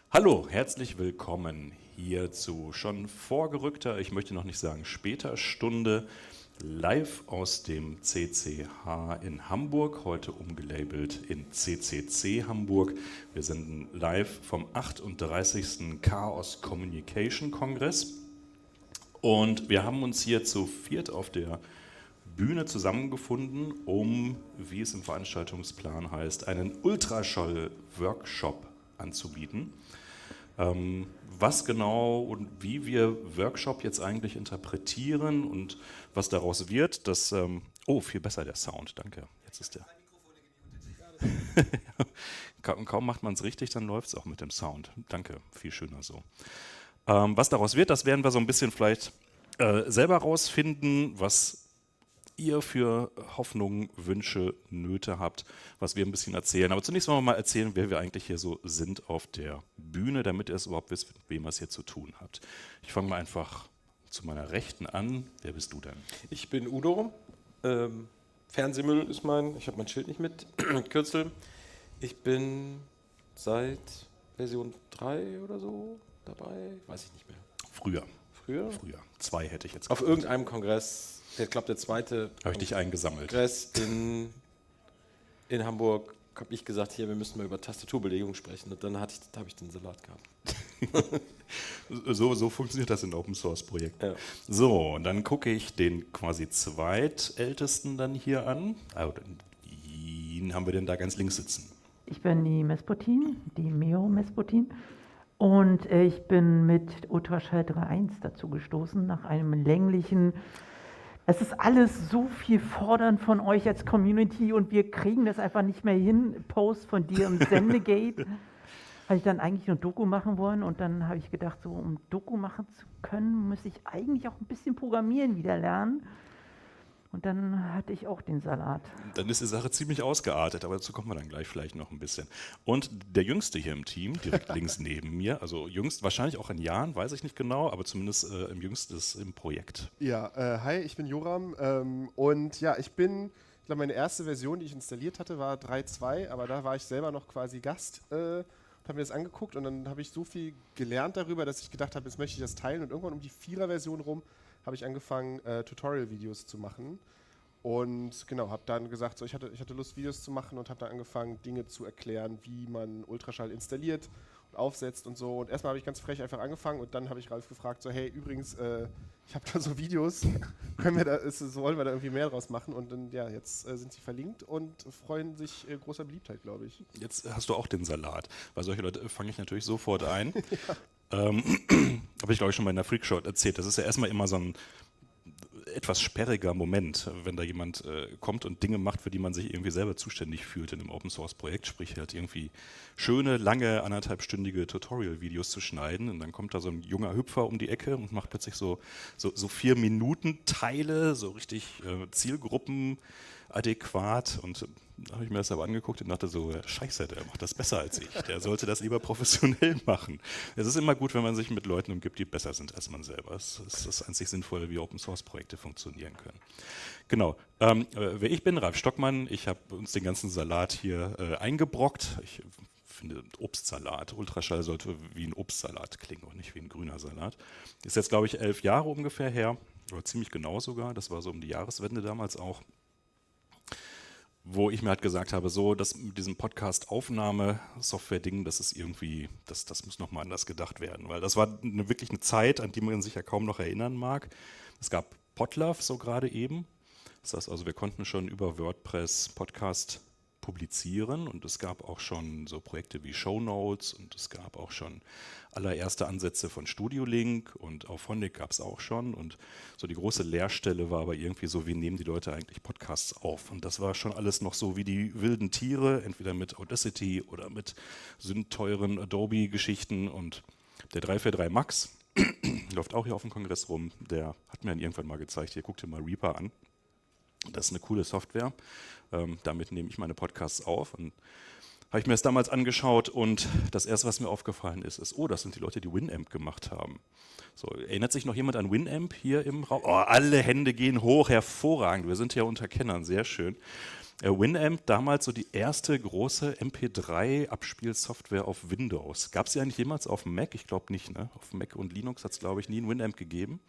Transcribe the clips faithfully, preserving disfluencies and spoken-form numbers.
Hallo, herzlich willkommen hier zu schon vorgerückter, ich möchte noch nicht sagen später Stunde, live aus dem C C H in Hamburg, heute umgelabelt in C C C Hamburg. Wir sind live vom achtunddreißigsten Chaos Communication Kongress und wir haben uns hier zu viert auf der Bühne zusammengefunden, um, wie es im Veranstaltungsplan heißt, einen Ultraschall-Workshop anzubieten. Ähm, was genau und wie wir Workshop jetzt eigentlich interpretieren und was daraus wird, das, ähm, oh, viel besser der Sound, danke. Jetzt ist der. Ka- Kaum macht man es richtig, dann läuft es auch mit dem Sound. Danke, viel schöner so. Ähm, was daraus wird, das werden wir so ein bisschen vielleicht äh, selber rausfinden, was ihr für Hoffnungen, Wünsche, Nöte habt, was wir ein bisschen erzählen. Aber zunächst wollen wir mal erzählen, wer wir eigentlich hier so sind auf der Bühne, damit ihr es überhaupt wisst, mit wem ihr es hier zu tun habt. Ich fange mal einfach zu meiner Rechten an. Wer bist du denn? Ich bin Udo. Ähm, Fernsehmüll ist mein, ich habe mein Schild nicht mit, Kürzel. Ich bin seit Version drei oder so dabei, weiß ich nicht mehr. Früher. Früher? Früher. Zwei hätte ich jetzt Auf gesagt. irgendeinem Kongress, der glaube der zweite Habe ich dich eingesammelt. Kongress in, in Hamburg, habe ich gesagt, hier, wir müssen mal über Tastaturbelegung sprechen. Und dann hatte ich, da habe ich den Salat gehabt. So, so funktioniert das in Open Source Projekten. Ja. So, und dann gucke ich den quasi zweitältesten dann hier an. Also, wen haben wir denn da ganz links sitzen? Ich bin die Mesputin, die Meo Mesputin. Und äh, ich bin mit Ultraschall drei Punkt eins dazu gestoßen, nach einem länglichen, es ist alles so viel fordernd von euch als Community und wir kriegen das einfach nicht mehr hin. Post von dir im Sendegate. Habe ich dann eigentlich nur Doku machen wollen und dann habe ich gedacht, so um Doku machen zu können, muss ich eigentlich auch ein bisschen Programmieren wieder lernen. Und dann hatte ich auch den Salat. Dann ist die Sache ziemlich ausgeartet, aber dazu kommen wir dann gleich vielleicht noch ein bisschen. Und der Jüngste hier im Team, direkt links neben mir, also jüngst wahrscheinlich auch in Jahren, weiß ich nicht genau, aber zumindest äh, im Jüngstes im Projekt. Ja, äh, hi, ich bin Joram ähm, und ja, ich bin, ich glaube, meine erste Version, die ich installiert hatte, war drei Punkt zwei, aber da war ich selber noch quasi Gast äh, und habe mir das angeguckt und dann habe ich so viel gelernt darüber, dass ich gedacht habe, jetzt möchte ich das teilen und irgendwann um die Vierer-Version rum habe ich angefangen, äh, Tutorial-Videos zu machen. Und genau, habe dann gesagt, so, ich, hatte, ich hatte Lust, Videos zu machen und habe dann angefangen, Dinge zu erklären, wie man Ultraschall installiert und aufsetzt und so. Und erstmal habe ich ganz frech einfach angefangen und dann habe ich Ralf gefragt, so hey, übrigens, äh, ich habe da so Videos, können wir da, ist, so wollen wir da irgendwie mehr draus machen? Und dann, ja, jetzt äh, sind sie verlinkt und freuen sich äh, großer Beliebtheit, glaube ich. Jetzt hast du auch den Salat, weil solche Leute fange ich natürlich sofort ein. Ja. Ähm, habe ich, glaube ich, schon mal in der Freakshow erzählt. Das ist ja erstmal immer so ein etwas sperriger Moment, wenn da jemand äh, kommt und Dinge macht, für die man sich irgendwie selber zuständig fühlt in einem Open-Source-Projekt, sprich halt irgendwie schöne, lange, anderthalbstündige Tutorial-Videos zu schneiden und dann kommt da so ein junger Hüpfer um die Ecke und macht plötzlich so, so, so vier Minuten Teile, so richtig äh, Zielgruppen adäquat und äh, da habe ich mir das aber angeguckt und dachte so, scheiße, der macht das besser als ich, der sollte das lieber professionell machen. Es ist immer gut, wenn man sich mit Leuten umgibt, die besser sind als man selber. Das ist das einzig Sinnvolle, wie Open-Source-Projekte funktionieren können. Genau, ähm, wer ich bin, Ralf Stockmann, ich habe uns den ganzen Salat hier äh, eingebrockt. Ich finde Obstsalat, Ultraschall sollte wie ein Obstsalat klingen und nicht wie ein grüner Salat. Ist jetzt, glaube ich, elf Jahre ungefähr her, oder ziemlich genau sogar, das war so um die Jahreswende damals auch, wo ich mir halt gesagt habe, so, das mit diesem Podcast-Aufnahme-Software-Ding, das ist irgendwie, das, das muss nochmal anders gedacht werden, weil das war eine, wirklich eine Zeit, an die man sich ja kaum noch erinnern mag. Es gab Podlove so gerade eben, das heißt also, wir konnten schon über WordPress Podcast publizieren und es gab auch schon so Projekte wie Shownotes und es gab auch schon allererste Ansätze von Studio Link und Auphonic gab es auch schon und so die große Leerstelle war aber irgendwie so, wie nehmen die Leute eigentlich Podcasts auf und das war schon alles noch so wie die wilden Tiere, entweder mit Audacity oder mit sündteuren Adobe-Geschichten und der drei vier drei Max läuft auch hier auf dem Kongress rum, der hat mir dann irgendwann mal gezeigt, hier guck dir mal Reaper an. Das ist eine coole Software. Ähm, damit nehme ich meine Podcasts auf. Und habe ich mir das damals angeschaut und das erste, was mir aufgefallen ist, ist, oh, das sind die Leute, die Winamp gemacht haben. So, erinnert sich noch jemand an Winamp hier im Raum? Oh, alle Hände gehen hoch, hervorragend. Wir sind ja unter Kennern, sehr schön. Äh, Winamp, damals so die erste große M P drei Abspielsoftware auf Windows. Gab es die eigentlich jemals auf dem Mac? Ich glaube nicht, ne? Auf Mac und Linux hat es, glaube ich, nie einen Winamp gegeben.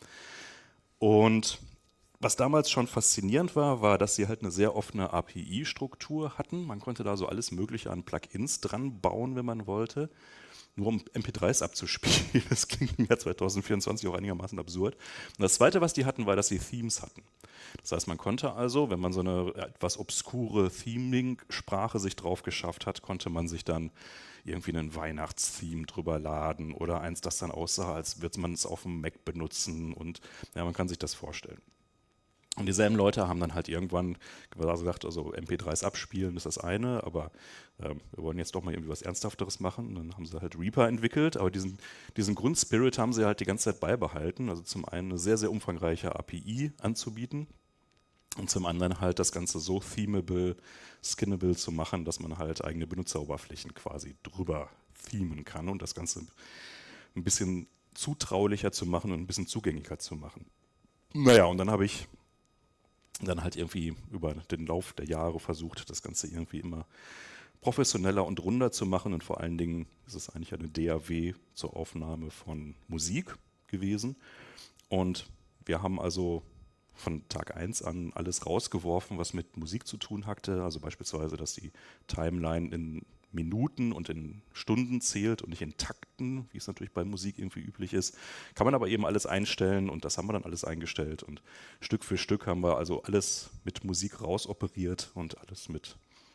Und was damals schon faszinierend war, war, dass sie halt eine sehr offene A P I-Struktur hatten. Man konnte da so alles Mögliche an Plugins dran bauen, wenn man wollte. Nur um M P dreis abzuspielen, das klingt im Jahr zwanzig vierundzwanzig auch einigermaßen absurd. Und das Zweite, was die hatten, war, dass sie Themes hatten. Das heißt, man konnte also, wenn man so eine etwas obskure Theming-Sprache sich drauf geschafft hat, konnte man sich dann irgendwie einen Weihnachtstheme drüber laden oder eins, das dann aussah, als würde man es auf dem Mac benutzen. Und ja, man kann sich das vorstellen. Und dieselben Leute haben dann halt irgendwann gesagt, also M P dreis abspielen ist das eine, aber ähm, wir wollen jetzt doch mal irgendwie was Ernsthafteres machen. Und dann haben sie halt Reaper entwickelt, aber diesen, diesen Grundspirit haben sie halt die ganze Zeit beibehalten. Also zum einen eine sehr, sehr umfangreiche A P I anzubieten und zum anderen halt das Ganze so themable, skinnable zu machen, dass man halt eigene Benutzeroberflächen quasi drüber themen kann und das Ganze ein bisschen zutraulicher zu machen und ein bisschen zugänglicher zu machen. Naja, und dann habe ich dann halt irgendwie über den Lauf der Jahre versucht, das Ganze irgendwie immer professioneller und runder zu machen. Und vor allen Dingen ist es eigentlich eine D A W zur Aufnahme von Musik gewesen. Und wir haben also von Tag eins an alles rausgeworfen, was mit Musik zu tun hatte. Also beispielsweise, dass die Timeline in Minuten und in Stunden zählt und nicht in Takten, wie es natürlich bei Musik irgendwie üblich ist. Kann man aber eben alles einstellen und das haben wir dann alles eingestellt. Und Stück für Stück haben wir also alles mit Musik rausoperiert und alles mit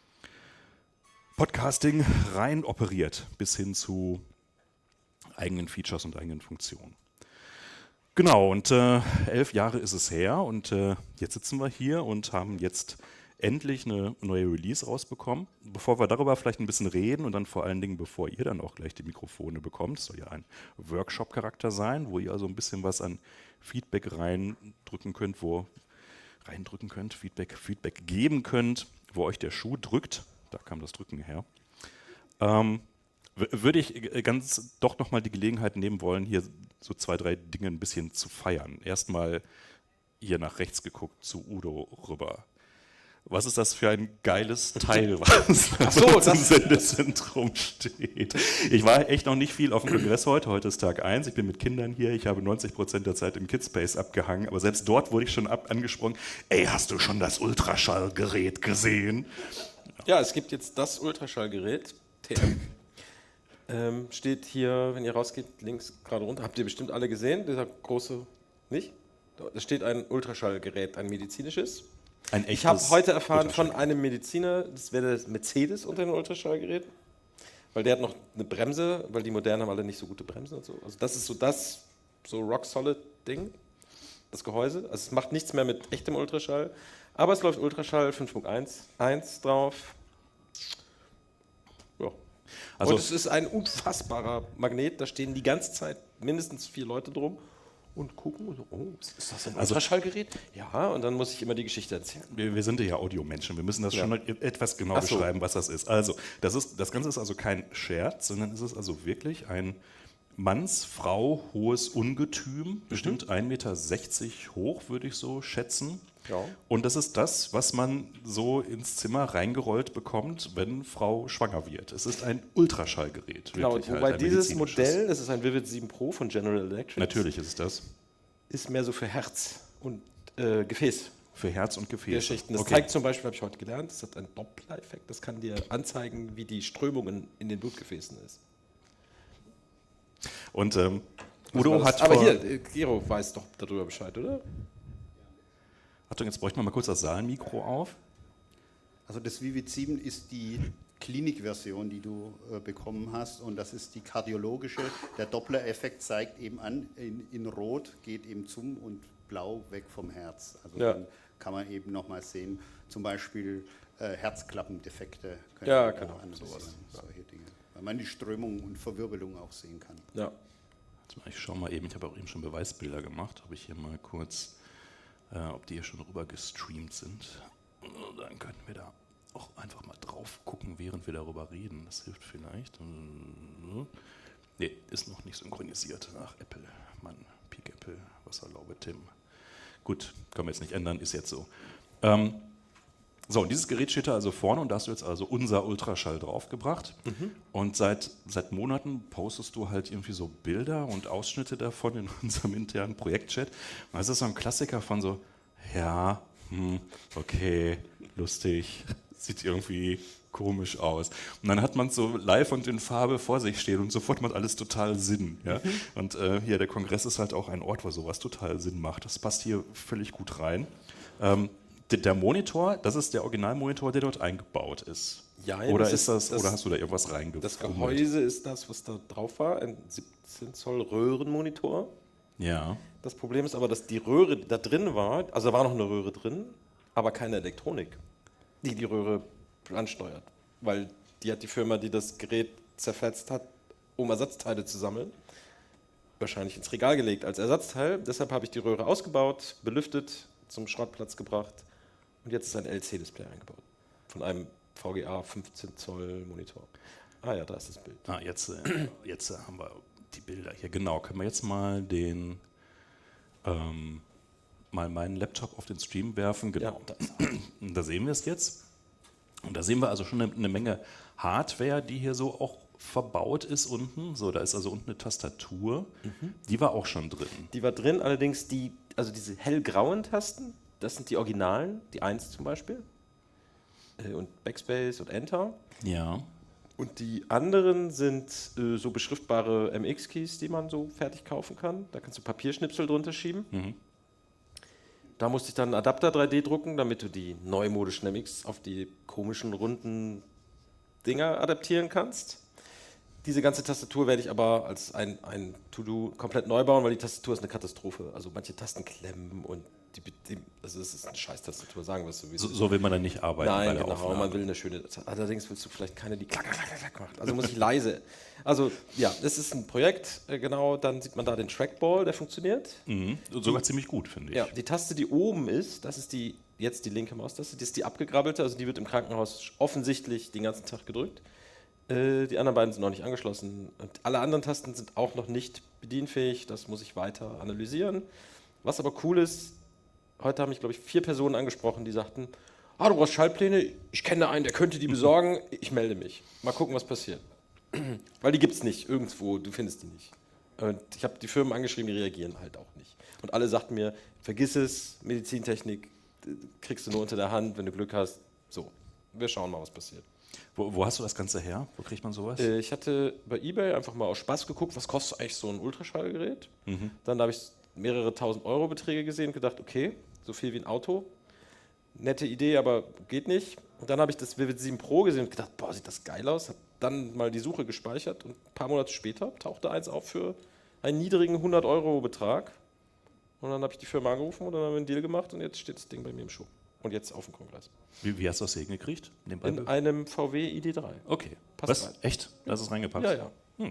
Podcasting rein operiert, bis hin zu eigenen Features und eigenen Funktionen. Genau, und äh, elf Jahre ist es her und äh, jetzt sitzen wir hier und haben jetzt endlich eine neue Release rausbekommen. Bevor wir darüber vielleicht ein bisschen reden und dann vor allen Dingen, bevor ihr dann auch gleich die Mikrofone bekommt, soll ja ein Workshop-Charakter sein, wo ihr also ein bisschen was an Feedback reindrücken könnt, wo reindrücken könnt, Feedback, Feedback geben könnt, wo euch der Schuh drückt. Da kam das Drücken her. Ähm, würde ich ganz doch nochmal die Gelegenheit nehmen wollen, hier so zwei, drei Dinge ein bisschen zu feiern. Erstmal hier nach rechts geguckt zu Udo rüber. Was ist das für ein geiles Teil, was Ach so, im Sendezentrum steht? Ich war echt noch nicht viel auf dem Kongress heute. Heute ist Tag eins. Ich bin mit Kindern hier. Ich habe neunzig Prozent der Zeit im Kidspace abgehangen. Aber selbst dort wurde ich schon ab angesprochen. Ey, hast du schon das Ultraschallgerät gesehen? Ja, es gibt jetzt das Ultraschallgerät, T M. ähm, steht hier, wenn ihr rausgeht, links gerade runter. Habt ihr bestimmt alle gesehen? Dieser große, nicht? Da steht ein Ultraschallgerät, ein medizinisches. Ein Ich habe heute erfahren von Ultraschall. einem Mediziner, das wäre das Mercedes unter den Ultraschallgeräten, weil der hat noch eine Bremse, weil die modernen haben alle nicht so gute Bremsen und so. Also das ist so das so Rock-Solid-Ding, das Gehäuse. Also es macht nichts mehr mit echtem Ultraschall, aber es läuft Ultraschall fünf Punkt eins drauf. Ja. Also und es ist ein unfassbarer Magnet, da stehen die ganze Zeit mindestens vier Leute drum. Und gucken und so, oh, ist das ein Also- Ultraschallgerät? Ja, und dann muss ich immer die Geschichte erzählen. Wir, wir sind ja Audiomenschen, wir müssen das Ja. schon mal etwas genau Ach so. beschreiben, was das ist. Also, das, ist, das Ganze ist also kein Scherz, sondern es ist also wirklich ein Manns-Frau hohes Ungetüm, bestimmt ein Meter sechzig hoch, würde ich so schätzen. Ja. Und das ist das, was man so ins Zimmer reingerollt bekommt, wenn Frau schwanger wird. Es ist ein Ultraschallgerät. Genau, wirklich halt wobei ein dieses medizinisches. Modell, das ist ein Vivid sieben Pro von General Electric, Natürlich ist es das. ist mehr so für Herz und äh, Gefäß. Für Herz und Gefäß. Geschichten. Das Okay. zeigt zum Beispiel, habe ich heute gelernt, das hat einen Doppler-Effekt, das kann dir anzeigen, wie die Strömungen in den Blutgefäßen ist. Und ähm, Was Udo war das? hat Aber vor, hier, äh, Gero weiß doch darüber Bescheid, oder? Achtung, jetzt bräuchten wir mal kurz das Saalmikro auf. Also das Vivid sieben ist die Klinikversion, die du äh, bekommen hast, und das ist die kardiologische. Der Doppler-Effekt zeigt eben an, in, in Rot geht eben zum und Blau weg vom Herz. Also Ja. dann kann man eben nochmal sehen, zum Beispiel äh, Herzklappendefekte können Ja, man genau, analysieren, sowas. solche Dinge. Weil man die Strömung und Verwirbelung auch sehen kann. Ja. Ich schaue mal eben, ich habe auch eben schon Beweisbilder gemacht, ob ich hier mal kurz, äh, ob die hier schon rüber gestreamt sind. Dann könnten wir da auch einfach mal drauf gucken, während wir darüber reden. Das hilft vielleicht. Ne, ist noch nicht synchronisiert. Ach, Apple, Mann, Peak Apple, was erlaube Tim. Gut, können wir jetzt nicht ändern, ist jetzt so. Ähm, So, und dieses Gerät steht da also vorne und da hast du jetzt also unser Ultraschall draufgebracht. Mhm. Und seit, seit Monaten postest du halt irgendwie so Bilder und Ausschnitte davon in unserem internen Projektchat. Und das ist so ein Klassiker von so, ja, hm, okay, lustig, sieht irgendwie komisch aus. Und dann hat man es so live und in Farbe vor sich stehen und sofort macht alles total Sinn. Ja? Mhm. Und äh, hier, der Kongress ist halt auch ein Ort, wo sowas total Sinn macht. Das passt hier völlig gut rein. Ähm, der, der Monitor, das ist der Originalmonitor, der dort eingebaut ist. Ja, oder, das ist das, das, oder hast du da irgendwas reingefummelt? Das Gehäuse ist das, was da drauf war, ein siebzehn Zoll Röhrenmonitor. Ja. Das Problem ist aber, dass die Röhre, die da drin war, also da war noch eine Röhre drin, aber keine Elektronik, die die Röhre ansteuert. Weil die hat die Firma, die das Gerät zerfetzt hat, um Ersatzteile zu sammeln, wahrscheinlich ins Regal gelegt als Ersatzteil. Deshalb habe ich die Röhre ausgebaut, belüftet, zum Schrottplatz gebracht und jetzt ist ein L C-Display eingebaut. Von einem V G A fünfzehn Zoll Monitor. Ah ja, da ist das Bild. Ah, jetzt, äh, jetzt äh, haben wir die Bilder hier. Genau, können wir jetzt mal den ähm, mal meinen Laptop auf den Stream werfen. Genau, Ja. da, da sehen wir es jetzt. Und da sehen wir also schon eine, eine Menge Hardware, die hier so auch verbaut ist unten. So, da ist also unten eine Tastatur. Mhm. Die war auch schon drin. Die war drin, allerdings die, also diese hellgrauen Tasten, das sind die Originalen, die eins zum Beispiel. Äh, und Backspace und Enter. Ja. Und die anderen sind äh, so beschriftbare M X-Keys, die man so fertig kaufen kann. Da kannst du Papierschnipsel drunter schieben. Mhm. Da musste ich dann einen Adapter drei D drucken, damit du die neumodischen M X auf die komischen, runden Dinger adaptieren kannst. Diese ganze Tastatur werde ich aber als ein, ein To-Do komplett neu bauen, weil die Tastatur ist eine Katastrophe. Also manche Tasten klemmen und die, die, also es ist eine Scheiß-Tastatur, sagen wir es sowieso. So, so will man dann nicht arbeiten. Nein, bei der genau, Aufnahme. man will eine schöne. Allerdings willst du vielleicht keine, die klack, klack, klack, klack macht. Also muss ich leise. Also ja, das ist ein Projekt, äh, genau, dann sieht man da den Trackball, der funktioniert. Mhm. Sogar die, ziemlich gut, finde ich. Ja, die Taste, die oben ist, das ist die, jetzt die linke Maustaste, das ist die abgegrabbelte, also die wird im Krankenhaus offensichtlich den ganzen Tag gedrückt. Äh, die anderen beiden sind noch nicht angeschlossen. Und alle anderen Tasten sind auch noch nicht bedienfähig, das muss ich weiter analysieren. Was aber cool ist, heute haben mich, glaube ich, vier Personen angesprochen, die sagten, ah, du brauchst Schaltpläne, ich kenne einen, der könnte die besorgen, ich melde mich. Mal gucken, was passiert. Weil die gibt es nicht irgendwo, du findest die nicht. Und ich habe die Firmen angeschrieben, die reagieren halt auch nicht. Und alle sagten mir, vergiss es, Medizintechnik kriegst du nur unter der Hand, wenn du Glück hast. So, wir schauen mal, was passiert. Wo, wo hast du das Ganze her? Wo kriegt man sowas? Äh, ich hatte bei eBay einfach mal aus Spaß geguckt, was kostet eigentlich so ein Ultraschallgerät. Mhm. Dann habe ich mehrere tausend Euro Beträge gesehen und gedacht, okay, so viel wie ein Auto. Nette Idee, aber geht nicht. Und dann habe ich das Vivid sieben Pro gesehen und gedacht, boah, sieht das geil aus. Habe dann mal die Suche gespeichert und ein paar Monate später tauchte eins auf für einen niedrigen hundert Euro Betrag. Und dann habe ich die Firma angerufen und dann haben wir einen Deal gemacht und jetzt steht das Ding bei mir im Schuh. Und jetzt auf dem Kongress. Wie, wie hast du das hier hingekriegt? Nebenbei In einem V W I D drei. Okay. Passt Was? rein. Echt? Da ist es reingepackt? Ja, ja. Hm.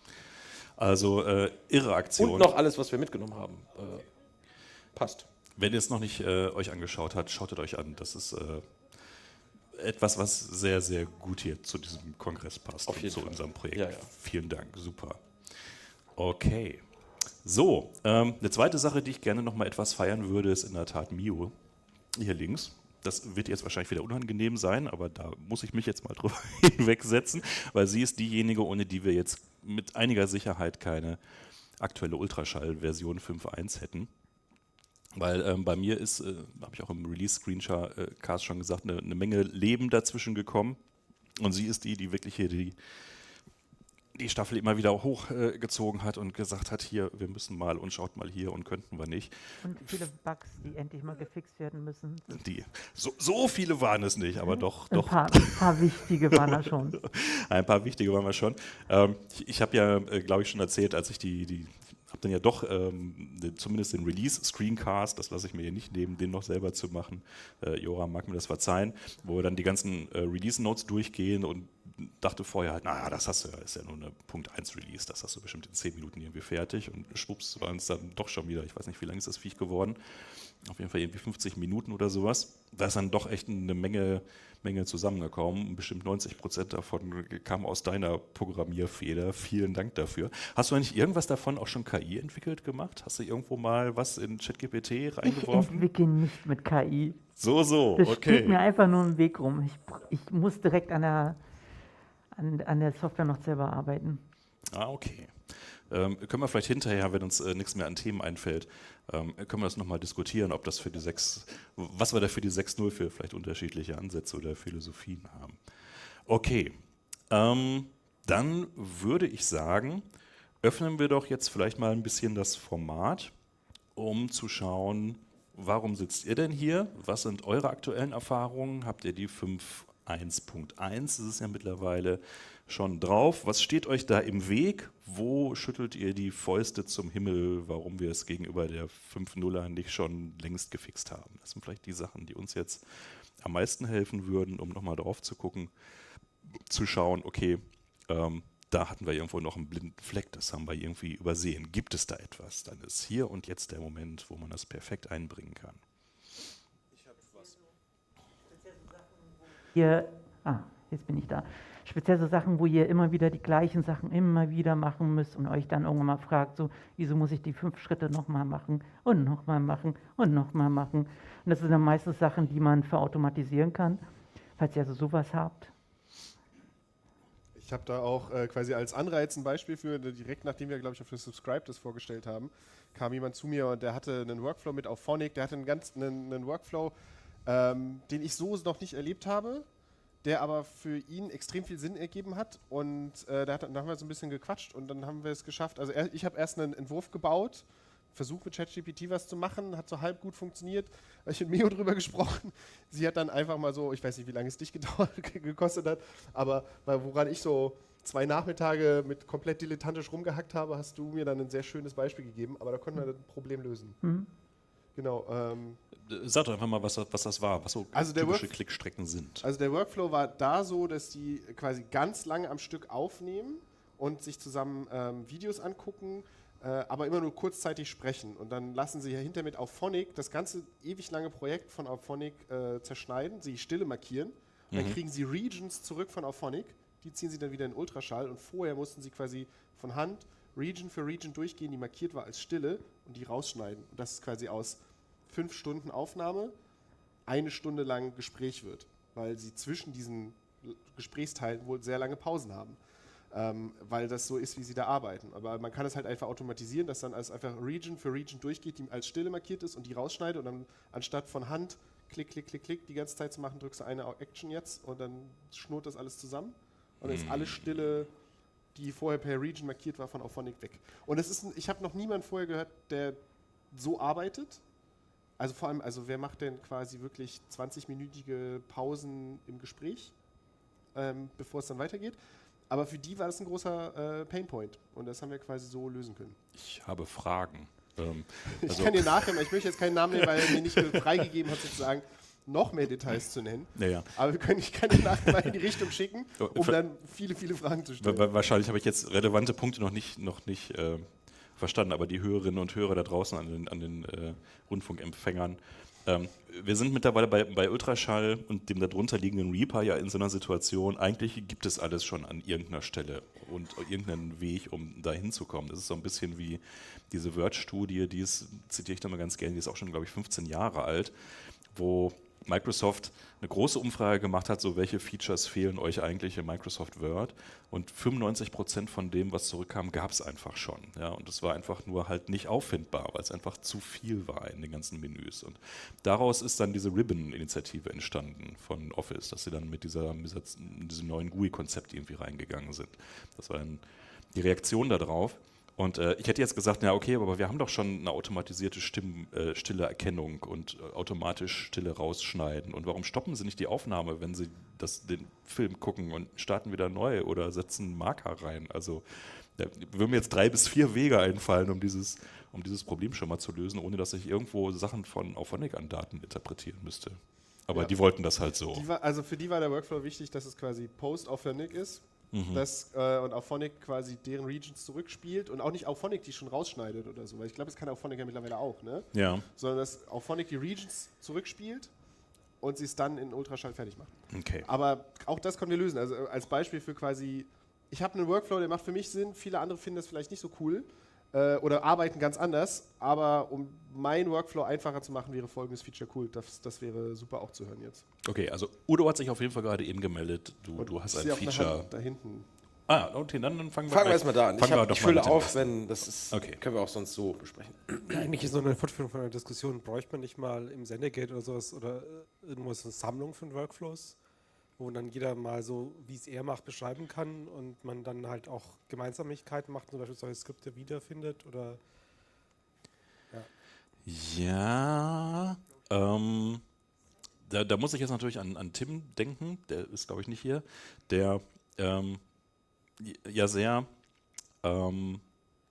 Also äh, irre Aktion. Und noch alles, was wir mitgenommen haben. Äh, passt. Wenn ihr es noch nicht äh, euch angeschaut habt, schaut es euch an. Das ist äh, etwas, was sehr, sehr gut hier zu diesem Kongress passt Auf und jeden zu Fall. unserem Projekt. Ja, ja. Vielen Dank, super. Okay. So, ähm, eine zweite Sache, die ich gerne noch mal etwas feiern würde, ist in der Tat Mio. Hier links. Das wird jetzt wahrscheinlich wieder unangenehm sein, aber da muss ich mich jetzt mal drüber hinwegsetzen, weil sie ist diejenige, ohne die wir jetzt mit einiger Sicherheit keine aktuelle Ultraschall-Version fünf Punkt eins hätten. Weil ähm, bei mir ist, äh, habe ich auch im Release-Screencast schon gesagt, eine, eine Menge Leben dazwischen gekommen. Und sie ist die, die wirklich hier die, die Staffel immer wieder hochgezogen äh, hat und gesagt hat, hier, wir müssen mal und schaut mal hier und könnten wir nicht. Und viele Bugs, die endlich mal gefixt werden müssen. Die, so, so viele waren es nicht, aber doch. Ein doch. paar, ein paar wichtige waren da schon. Ein paar wichtige waren wir schon. Ähm, ich ich habe ja, äh, glaube ich, schon erzählt, als ich die, die habe dann ja doch ähm, den, zumindest den Release-Screencast, das lasse ich mir hier nicht nehmen, den noch selber zu machen. Äh, Joram mag mir das verzeihen, wo wir dann die ganzen äh, Release-Notes durchgehen und dachte vorher halt, naja, das hast du ja, ist ja nur eine Punkt eins Release, das hast du bestimmt in zehn Minuten irgendwie fertig und schwupps waren es dann doch schon wieder, ich weiß nicht, wie lange ist das Viech geworden, auf jeden Fall irgendwie fünfzig Minuten oder sowas. Da ist dann doch echt eine Menge Menge zusammengekommen. Bestimmt neunzig Prozent davon kam aus deiner Programmierfeder. Vielen Dank dafür. Hast du eigentlich irgendwas davon auch schon K I entwickelt gemacht? Hast du irgendwo mal was in ChatGPT Ich reingeworfen? entwickle nicht mit K I. So, so, Das steht mir okay. einfach nur im Weg rum. Ich, ich muss direkt an der, an, an der Software noch selber arbeiten. Ah, okay. Ähm, können wir vielleicht hinterher, wenn uns äh, nichts mehr an Themen einfällt, ähm, können wir das nochmal diskutieren, ob das für die sechs, was wir da für die sechs Punkt null für vielleicht unterschiedliche Ansätze oder Philosophien haben. Okay, ähm, dann würde ich sagen, öffnen wir doch jetzt vielleicht mal ein bisschen das Format, um zu schauen, warum sitzt ihr denn hier? Was sind eure aktuellen Erfahrungen? Habt ihr die fünf Punkt eins Punkt eins? Das ist ja mittlerweile schon drauf. Was steht euch da im Weg? Wo schüttelt ihr die Fäuste zum Himmel, warum wir es gegenüber der fünf Punkt nuller nicht schon längst gefixt haben? Das sind vielleicht die Sachen, die uns jetzt am meisten helfen würden, um nochmal drauf zu gucken, zu schauen, okay, ähm, da hatten wir irgendwo noch einen blinden Fleck, das haben wir irgendwie übersehen. Gibt es da etwas? Dann ist hier und jetzt der Moment, wo man das perfekt einbringen kann. Ihr, ah, jetzt bin ich da. Speziell so Sachen, wo ihr immer wieder die gleichen Sachen immer wieder machen müsst und euch dann irgendwann mal fragt, so, wieso muss ich die fünf Schritte nochmal machen und nochmal machen und nochmal machen. Und das sind dann meistens Sachen, die man verautomatisieren kann, falls ihr also sowas habt. Ich habe da auch äh, quasi als Anreiz ein Beispiel für, direkt nachdem wir, glaube ich, auf der Subscribe das vorgestellt haben, kam jemand zu mir und der hatte einen Workflow mit auf Phonic, der hatte einen ganz einen, einen Workflow, ähm, den ich so noch nicht erlebt habe, der aber für ihn extrem viel Sinn ergeben hat und äh, da, hat, da haben wir so ein bisschen gequatscht und dann haben wir es geschafft. Also er, ich habe erst einen Entwurf gebaut, versucht mit ChatGPT was zu machen, hat so halb gut funktioniert, habe ich mit Mio drüber gesprochen. Sie hat dann einfach mal so, ich weiß nicht, wie lange es dich gedauert, gekostet hat, aber woran ich so zwei Nachmittage mit komplett dilettantisch rumgehackt habe, hast du mir dann ein sehr schönes Beispiel gegeben, aber da konnten wir das Problem lösen. Mhm. Genau. Ähm, Sag doch einfach mal, was das, was das war, was so Also der typische Work- Klickstrecken sind. Also der Workflow war da so, dass die quasi ganz lange am Stück aufnehmen und sich zusammen ähm, Videos angucken, äh, aber immer nur kurzzeitig sprechen. Und dann lassen sie ja hinter mit Auphonic das ganze ewig lange Projekt von Auphonic äh, zerschneiden, sie Stille markieren. Und dann Mhm. kriegen sie Regions zurück von Auphonic, die ziehen sie dann wieder in Ultraschall. Und vorher mussten sie quasi von Hand Region für Region durchgehen, die markiert war als Stille und die rausschneiden. Und das ist quasi aus fünf Stunden Aufnahme eine Stunde lang Gespräch wird, weil sie zwischen diesen Gesprächsteilen wohl sehr lange Pausen haben, ähm, weil das so ist, wie sie da arbeiten. Aber man kann es halt einfach automatisieren, dass dann als einfach Region für Region durchgeht, die als Stille markiert ist und die rausschneidet und dann anstatt von Hand klick, klick, klick, klick die ganze Zeit zu machen, drückst du eine Action jetzt und dann schnurrt das alles zusammen und dann ist alle Stille, die vorher per Region markiert war, von Auphonic weg. Und es ist, ein, ich habe noch niemanden vorher gehört, der so arbeitet. Also vor allem, also wer macht denn quasi wirklich zwanzig-minütige Pausen im Gespräch, ähm, bevor es dann weitergeht? Aber für die war das ein großer äh, Painpoint und das haben wir quasi so lösen können. Ich habe Fragen. Ähm, Ich also, kann dir nachher, ich möchte jetzt keinen Namen nennen, weil er mir nicht freigegeben hat, sozusagen noch mehr Details zu nennen. naja, Aber wir können, ich kann dir nachher mal in die Richtung schicken, um Ver- dann viele, viele Fragen zu wa- stellen. wa- wahrscheinlich habe ich jetzt relevante Punkte noch nicht, noch nicht äh, verstanden, aber die Hörerinnen und Hörer da draußen an den, an den äh, Rundfunkempfängern. Ähm, wir sind mittlerweile bei, bei Ultraschall und dem darunter liegenden Reaper ja in so einer Situation, eigentlich gibt es alles schon an irgendeiner Stelle und irgendeinen Weg, um da hinzukommen. Das ist so ein bisschen wie diese Word-Studie, die ist, zitiere ich da mal ganz gerne, die ist auch schon, glaube ich, fünfzehn Jahre alt, wo Microsoft eine große Umfrage gemacht hat, so welche Features fehlen euch eigentlich in Microsoft Word, und fünfundneunzig Prozent von dem, was zurückkam, gab es einfach schon. Ja, und es war einfach nur halt nicht auffindbar, weil es einfach zu viel war in den ganzen Menüs. Und daraus ist dann diese Ribbon-Initiative entstanden von Office, dass sie dann mit, dieser, mit diesem neuen G U I-Konzept irgendwie reingegangen sind. Das war dann die Reaktion darauf. Und äh, ich hätte jetzt gesagt, ja okay, aber wir haben doch schon eine automatisierte Stimm, äh, stille Erkennung und äh, automatisch Stille rausschneiden. Und warum stoppen Sie nicht die Aufnahme, wenn Sie das, den Film gucken und starten wieder neu oder setzen Marker rein? Also da würden mir jetzt drei bis vier Wege einfallen, um dieses, um dieses Problem schon mal zu lösen, ohne dass ich irgendwo Sachen von Auphonic an Daten interpretieren müsste. Aber Ja. die wollten das halt so. Die war, also für die war der Workflow wichtig, dass es quasi Post-Auphonic ist. Mhm. Dass, äh, und Auphonic quasi deren Regions zurückspielt und auch nicht Auphonic die schon rausschneidet oder so, weil ich glaube, das kann Auphonic ja mittlerweile auch, ne? Ja. Sondern dass Auphonic die Regions zurückspielt und sie es dann in Ultraschall fertig machen. Okay. Aber auch das können wir lösen. Also äh, als Beispiel für quasi, ich habe einen Workflow, der macht für mich Sinn, viele andere finden das vielleicht nicht so cool äh, oder arbeiten ganz anders, aber um meinen Workflow einfacher zu machen, wäre folgendes Feature cool. Das, das wäre super auch zu hören jetzt. Okay, also Udo hat sich auf jeden Fall gerade eben gemeldet. Du, du hast Ich ein sehe auf einer Feature. Hand da hinten. Ah, okay, dann, dann fangen wir Fangen wir gleich- erstmal da an. fangen Ich, wir hab, doch ich mal fülle mit dem auf, ersten. wenn das ist, Okay. können wir auch sonst so besprechen. Eigentlich ist so eine Fortführung von einer Diskussion, bräuchte man nicht mal im Sendegate oder sowas oder äh, irgendwo so eine Sammlung von Workflows, wo dann jeder mal so, wie es er macht, beschreiben kann und man dann halt auch Gemeinsamkeiten macht, zum Beispiel solche Skripte wiederfindet oder Ja, ähm, da, da muss ich jetzt natürlich an, an Tim denken, der ist glaube ich nicht hier, der ähm, ja sehr, ähm,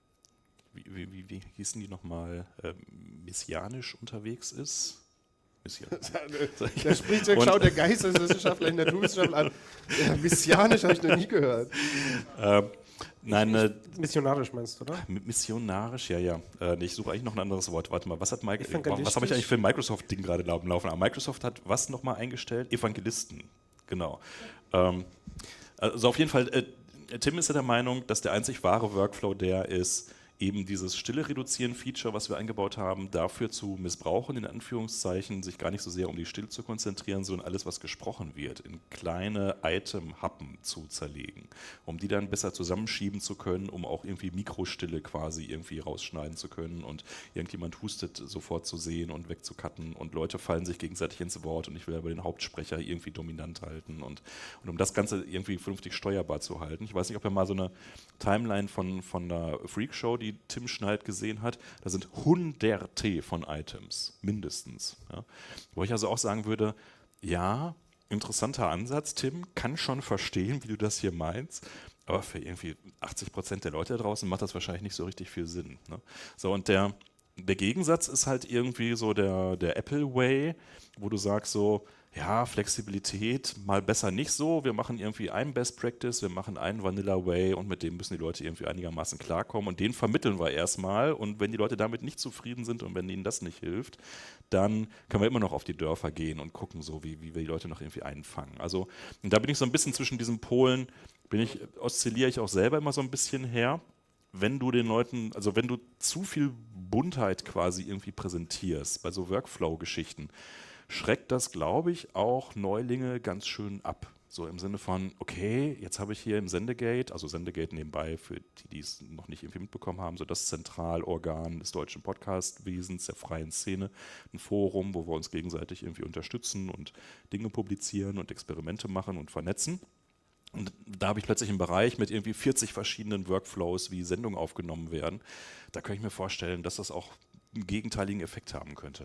wie, wie, wie, wie hießen die nochmal, ähm, messianisch unterwegs ist. Messianisch. Da spricht der, Und- schaut der Geisteswissenschaftler in Naturwissenschaftler an. Ja, messianisch habe ich noch nie gehört. Ähm, nein, äh, missionarisch meinst du, oder? missionarisch, ja, ja. Äh, nee, ich suche eigentlich noch ein anderes Wort. Warte mal, was hat Mike, Evangelistisch? was habe ich eigentlich für ein Microsoft-Ding gerade laufen? laufen? Microsoft hat was nochmal eingestellt? Evangelisten, genau. Ähm, also auf jeden Fall, äh, Tim ist ja der Meinung, dass der einzig wahre Workflow der ist, eben dieses stille Reduzieren-Feature, was wir eingebaut haben, dafür zu missbrauchen, in Anführungszeichen, sich gar nicht so sehr um die Stille zu konzentrieren, sondern alles, was gesprochen wird, in kleine Item-Happen zu zerlegen, um die dann besser zusammenschieben zu können, um auch irgendwie Mikrostille quasi irgendwie rausschneiden zu können und irgendjemand hustet sofort zu sehen und wegzucutten und Leute fallen sich gegenseitig ins Wort und ich will aber den Hauptsprecher irgendwie dominant halten und, und um das Ganze irgendwie vernünftig steuerbar zu halten. Ich weiß nicht, ob ihr mal so eine Timeline von, von einer Freakshow, die Tim Schneid gesehen hat, da sind hunderte von Items, mindestens. Ja. Wo ich also auch sagen würde, ja, interessanter Ansatz, Tim, kann schon verstehen, wie du das hier meinst, aber für irgendwie achtzig Prozent der Leute da draußen macht das wahrscheinlich nicht so richtig viel Sinn. Ne? So, und der, der Gegensatz ist halt irgendwie so der, der Apple Way, wo du sagst so, ja, Flexibilität mal besser nicht so. Wir machen irgendwie einen Best Practice, wir machen einen Vanilla Way und mit dem müssen die Leute irgendwie einigermaßen klarkommen und den vermitteln wir erstmal und wenn die Leute damit nicht zufrieden sind und wenn ihnen das nicht hilft, dann können wir immer noch auf die Dörfer gehen und gucken, so wie, wie wir die Leute noch irgendwie einfangen. Also und da bin ich so ein bisschen zwischen diesen Polen, bin ich, oszilliere ich auch selber immer so ein bisschen her. Wenn du den Leuten, also wenn du zu viel Buntheit quasi irgendwie präsentierst bei so Workflow-Geschichten, schreckt das, glaube ich, auch Neulinge ganz schön ab. So im Sinne von, okay, jetzt habe ich hier im Sendegate, also Sendegate nebenbei, für die, die es noch nicht irgendwie mitbekommen haben, so das Zentralorgan des deutschen Podcastwesens, der freien Szene, ein Forum, wo wir uns gegenseitig irgendwie unterstützen und Dinge publizieren und Experimente machen und vernetzen. Und da habe ich plötzlich einen Bereich mit irgendwie vierzig verschiedenen Workflows, wie Sendungen aufgenommen werden. Da könnte ich mir vorstellen, dass das auch einen gegenteiligen Effekt haben könnte.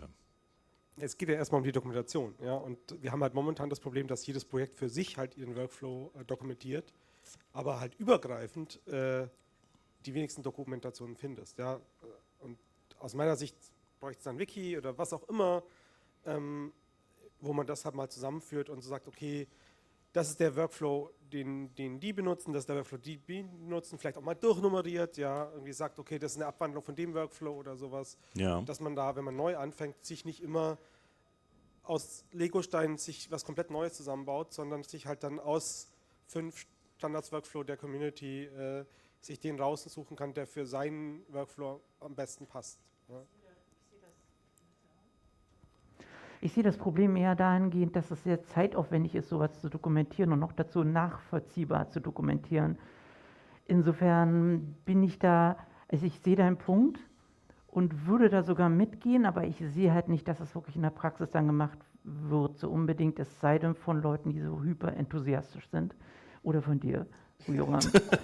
Es geht ja erstmal um die Dokumentation, ja, und wir haben halt momentan das Problem, dass jedes Projekt für sich halt ihren Workflow äh, dokumentiert, aber halt übergreifend äh, die wenigsten Dokumentationen findest, ja, und aus meiner Sicht bräuchte es dann Wiki oder was auch immer, ähm, wo man das halt mal zusammenführt und so sagt, okay, das ist der Workflow, den, den die benutzen, das ist der Workflow, die benutzen, vielleicht auch mal durchnummeriert, ja, irgendwie sagt, okay, das ist eine Abwandlung von dem Workflow oder sowas. Ja. Dass man da, wenn man neu anfängt, sich nicht immer aus Legosteinen sich was komplett Neues zusammenbaut, sondern sich halt dann aus fünf Standards-Workflow der Community äh, sich den raussuchen kann, der für seinen Workflow am besten passt. Ja. Ich sehe das Problem eher dahingehend, dass es sehr zeitaufwendig ist, sowas zu dokumentieren und noch dazu nachvollziehbar zu dokumentieren. Insofern bin ich da, also ich sehe deinen Punkt und würde da sogar mitgehen, aber ich sehe halt nicht, dass es wirklich in der Praxis dann gemacht wird, so unbedingt, es sei denn von Leuten, die so hyperenthusiastisch sind. Oder von dir, Joran.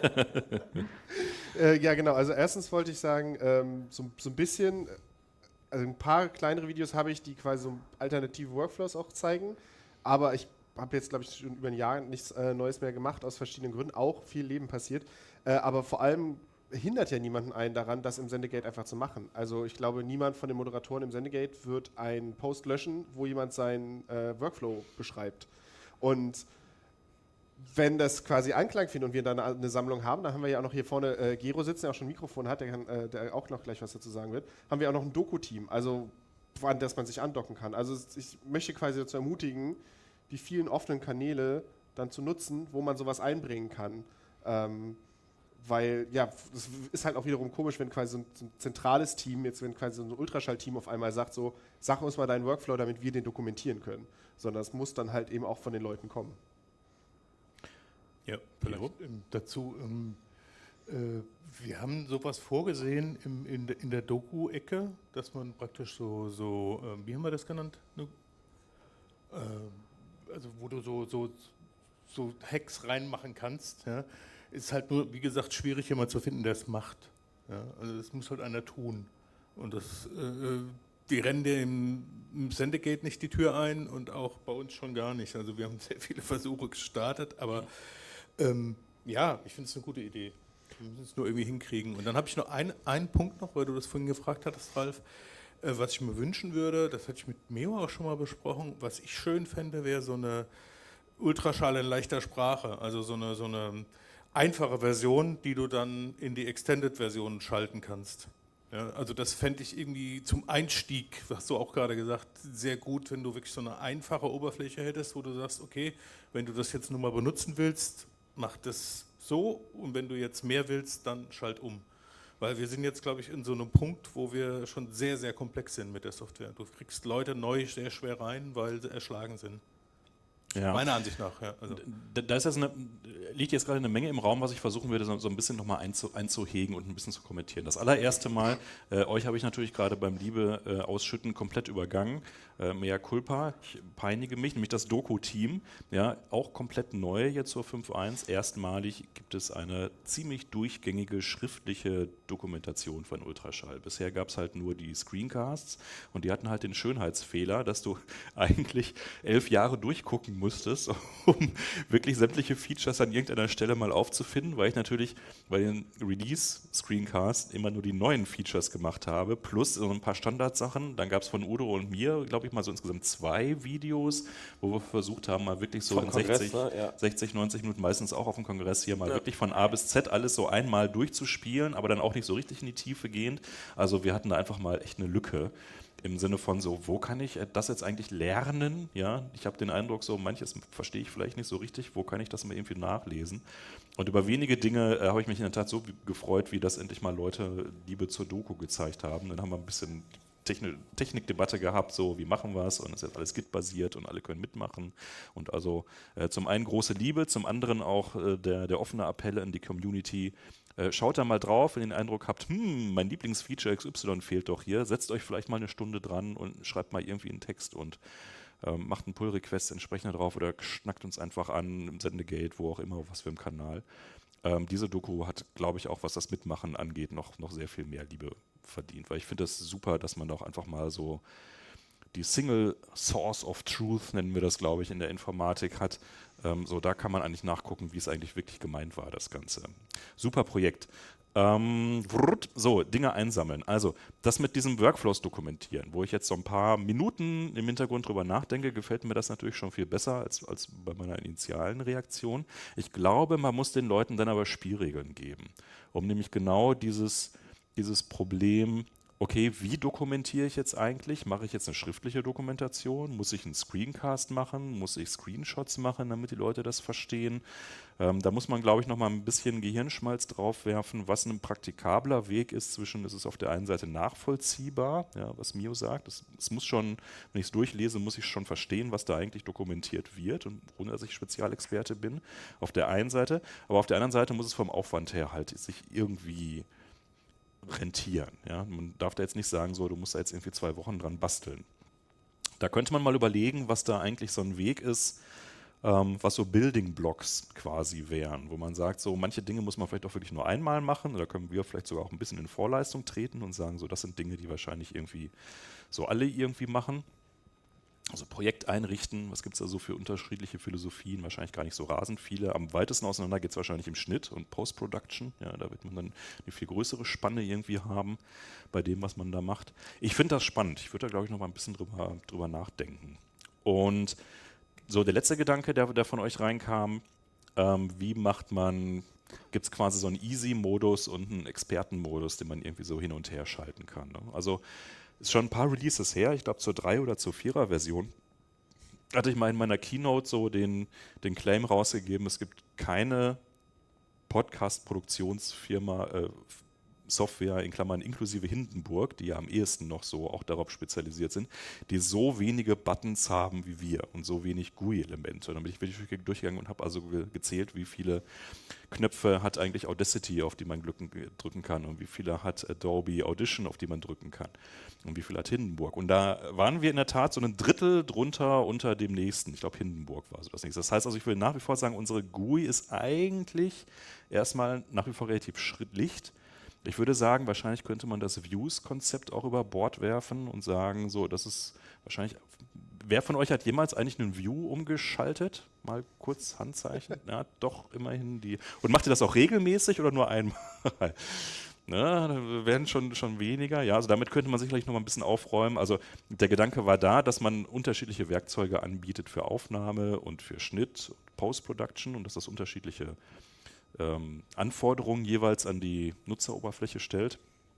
Äh, ja, genau. Also erstens wollte ich sagen, ähm, so, so ein bisschen, also ein paar kleinere Videos habe ich, die quasi so alternative Workflows auch zeigen. Aber ich habe jetzt, glaube ich, schon über ein Jahr nichts äh, Neues mehr gemacht, aus verschiedenen Gründen. Auch viel Leben passiert. Äh, aber vor allem hindert ja niemanden einen daran, das im Sendegate einfach zu machen. Also ich glaube, niemand von den Moderatoren im Sendegate wird einen Post löschen, wo jemand seinen äh, Workflow beschreibt. Und wenn das quasi Anklang findet und wir dann eine Sammlung haben, dann haben wir ja auch noch hier vorne äh, Gero sitzen, der auch schon ein Mikrofon hat, der, kann, äh, der auch noch gleich was dazu sagen wird, haben wir auch noch ein Doku-Team. Also an das man sich andocken kann. Also ich möchte quasi dazu ermutigen, die vielen offenen Kanäle dann zu nutzen, wo man sowas einbringen kann. Ähm, weil, ja, es ist halt auch wiederum komisch, wenn quasi so ein, so ein zentrales Team, jetzt wenn quasi so ein Ultraschall-Team auf einmal sagt, so, sag uns mal deinen Workflow, damit wir den dokumentieren können. Sondern es muss dann halt eben auch von den Leuten kommen. Ja, vielleicht ähm, dazu, ähm, äh, wir haben sowas vorgesehen im, in, de, in der Doku-Ecke, dass man praktisch so, so äh, wie haben wir das genannt? Ne? Äh, also wo du so, so, so Hacks reinmachen kannst, ja? Ist halt nur, wie gesagt, schwierig jemand zu finden, der es macht. Ja? Also das muss halt einer tun. Und das, äh, die rennen dir im, im Sendegate nicht die Tür ein und auch bei uns schon gar nicht. Also wir haben sehr viele Versuche gestartet, aber ähm, ja, ich finde es eine gute Idee. Wir müssen es nur irgendwie hinkriegen. Und dann habe ich noch ein, einen Punkt noch, weil du das vorhin gefragt hattest, Ralf, äh, was ich mir wünschen würde, das hatte ich mit Meo auch schon mal besprochen, was ich schön fände, wäre so eine Ultraschall in leichter Sprache, also so eine, so eine einfache Version, die du dann in die Extended-Version schalten kannst. Ja, also das fände ich irgendwie zum Einstieg, hast du auch gerade gesagt, sehr gut, wenn du wirklich so eine einfache Oberfläche hättest, wo du sagst, okay, wenn du das jetzt nur mal benutzen willst, mach das so und wenn du jetzt mehr willst, dann schalt um. Weil wir sind jetzt, glaube ich, in so einem Punkt, wo wir schon sehr, sehr komplex sind mit der Software. Du kriegst Leute neu sehr schwer rein, weil sie erschlagen sind. Ja. Meiner Ansicht nach, ja. Also. Da, da ist jetzt eine, liegt jetzt gerade eine Menge im Raum, was ich versuchen würde, so, so ein bisschen nochmal einzu, einzuhegen und ein bisschen zu kommentieren. Das allererste Mal, äh, euch habe ich natürlich gerade beim Liebe äh, ausschütten komplett übergangen. Äh, mea culpa, ich peinige mich, nämlich das Doku-Team, ja, auch komplett neu jetzt zur fünf Punkt eins. Erstmalig gibt es eine ziemlich durchgängige schriftliche Dokumentation von Ultraschall. Bisher gab es halt nur die Screencasts und die hatten halt den Schönheitsfehler, dass du eigentlich elf Jahre durchgucken musstest, um wirklich sämtliche Features an irgendeiner Stelle mal aufzufinden, weil ich natürlich bei den Release-Screencasts immer nur die neuen Features gemacht habe, plus so ein paar Standardsachen. Dann gab es von Udo und mir, glaube ich, mal so insgesamt zwei Videos, wo wir versucht haben, mal wirklich so Vom in Kongress, sechzig, ne? Ja. sechzig, neunzig Minuten, meistens auch auf dem Kongress hier mal Ja. wirklich von A bis Z alles so einmal durchzuspielen, aber dann auch nicht so richtig in die Tiefe gehend. Also wir hatten da einfach mal echt eine Lücke. Im Sinne von so, wo kann ich das jetzt eigentlich lernen? Ja, ich habe den Eindruck, so manches verstehe ich vielleicht nicht so richtig, wo kann ich das mal irgendwie nachlesen? Und über wenige Dinge äh, habe ich mich in der Tat so wie, gefreut, wie das endlich mal Leute Liebe zur Doku gezeigt haben. Dann haben wir ein bisschen Technik, Technikdebatte gehabt, so wie machen wir es und es ist jetzt alles Git-basiert und alle können mitmachen. Und also äh, zum einen große Liebe, zum anderen auch äh, der, der offene Appell an die Community. Äh, schaut da mal drauf, wenn ihr den Eindruck habt, hm, mein Lieblingsfeature X Y fehlt doch hier, setzt euch vielleicht mal eine Stunde dran und schreibt mal irgendwie einen Text und ähm, macht einen Pull-Request entsprechend drauf oder schnackt uns einfach an im Sendegate, wo auch immer, was für im Kanal. Ähm, diese Doku hat, glaube ich, auch was das Mitmachen angeht, noch, noch sehr viel mehr Liebe verdient, weil ich finde das super, dass man doch einfach mal so die Single Source of Truth, nennen wir das, glaube ich, in der Informatik hat. Ähm, so, da kann man eigentlich nachgucken, wie es eigentlich wirklich gemeint war, das Ganze. Super Projekt. Ähm, so, Dinge einsammeln. Also, das mit diesem Workflows dokumentieren, wo ich jetzt so ein paar Minuten im Hintergrund drüber nachdenke, gefällt mir das natürlich schon viel besser als, als bei meiner initialen Reaktion. Ich glaube, man muss den Leuten dann aber Spielregeln geben, um nämlich genau dieses, dieses Problem, okay, wie dokumentiere ich jetzt eigentlich? Mache ich jetzt eine schriftliche Dokumentation? Muss ich einen Screencast machen? Muss ich Screenshots machen, damit die Leute das verstehen? Ähm, da muss man, glaube ich, noch mal ein bisschen Gehirnschmalz drauf werfen, was ein praktikabler Weg ist zwischen, es ist auf der einen Seite nachvollziehbar, ja, was Mio sagt. Es, es muss schon, wenn ich es durchlese, muss ich schon verstehen, was da eigentlich dokumentiert wird, und ohne dass ich Spezialexperte bin, auf der einen Seite. Aber auf der anderen Seite muss es vom Aufwand her halt sich irgendwie rentieren. Ja? Man darf da jetzt nicht sagen, so, du musst da jetzt irgendwie zwei Wochen dran basteln. Da könnte man mal überlegen, was da eigentlich so ein Weg ist, ähm, was so Building Blocks quasi wären, wo man sagt, so manche Dinge muss man vielleicht auch wirklich nur einmal machen, oder können wir vielleicht sogar auch ein bisschen in Vorleistung treten und sagen, so das sind Dinge, die wahrscheinlich irgendwie so alle irgendwie machen. Also Projekt einrichten, was gibt es da so für unterschiedliche Philosophien? Wahrscheinlich gar nicht so rasend viele. Am weitesten auseinander geht es wahrscheinlich im Schnitt und Post-Production. Ja, da wird man dann eine viel größere Spanne irgendwie haben bei dem, was man da macht. Ich finde das spannend. Ich würde da, glaube ich, noch mal ein bisschen drüber, drüber nachdenken. Und so der letzte Gedanke, der, der von euch reinkam, ähm, wie macht man, gibt es quasi so einen Easy-Modus und einen Experten-Modus, den man irgendwie so hin und her schalten kann. Ne? Also ist schon ein paar Releases her, ich glaube zur drei oder zur vierer Version, hatte ich mal in meiner Keynote so den, den Claim rausgegeben, es gibt keine Podcast-Produktionsfirma, äh, Software in Klammern inklusive Hindenburg, die ja am ehesten noch so auch darauf spezialisiert sind, die so wenige Buttons haben wie wir und so wenig G U I-Elemente. Und dann bin ich wirklich durchgegangen und habe also ge gezählt, wie viele Knöpfe hat eigentlich Audacity, auf die man glücken, drücken kann, und wie viele hat Adobe Audition, auf die man drücken kann, und wie viel hat Hindenburg. Und da waren wir in der Tat so ein Drittel drunter unter dem nächsten. Ich glaube, Hindenburg war so das nächste. Das heißt also, ich will nach wie vor sagen, unsere G U I ist eigentlich erstmal nach wie vor relativ schlicht. Ich würde sagen, wahrscheinlich könnte man das Views-Konzept auch über Bord werfen und sagen, so, das ist wahrscheinlich. Wer von euch hat jemals eigentlich einen View umgeschaltet? Mal kurz Handzeichen. Ja, doch, immerhin die. Und macht ihr das auch regelmäßig oder nur einmal? Ja, da werden schon, schon weniger. Ja, also damit könnte man sicherlich noch mal ein bisschen aufräumen. Also der Gedanke war da, dass man unterschiedliche Werkzeuge anbietet für Aufnahme und für Schnitt und Post-Production und dass das unterschiedliche Ähm, Anforderungen jeweils an die Nutzeroberfläche stellt.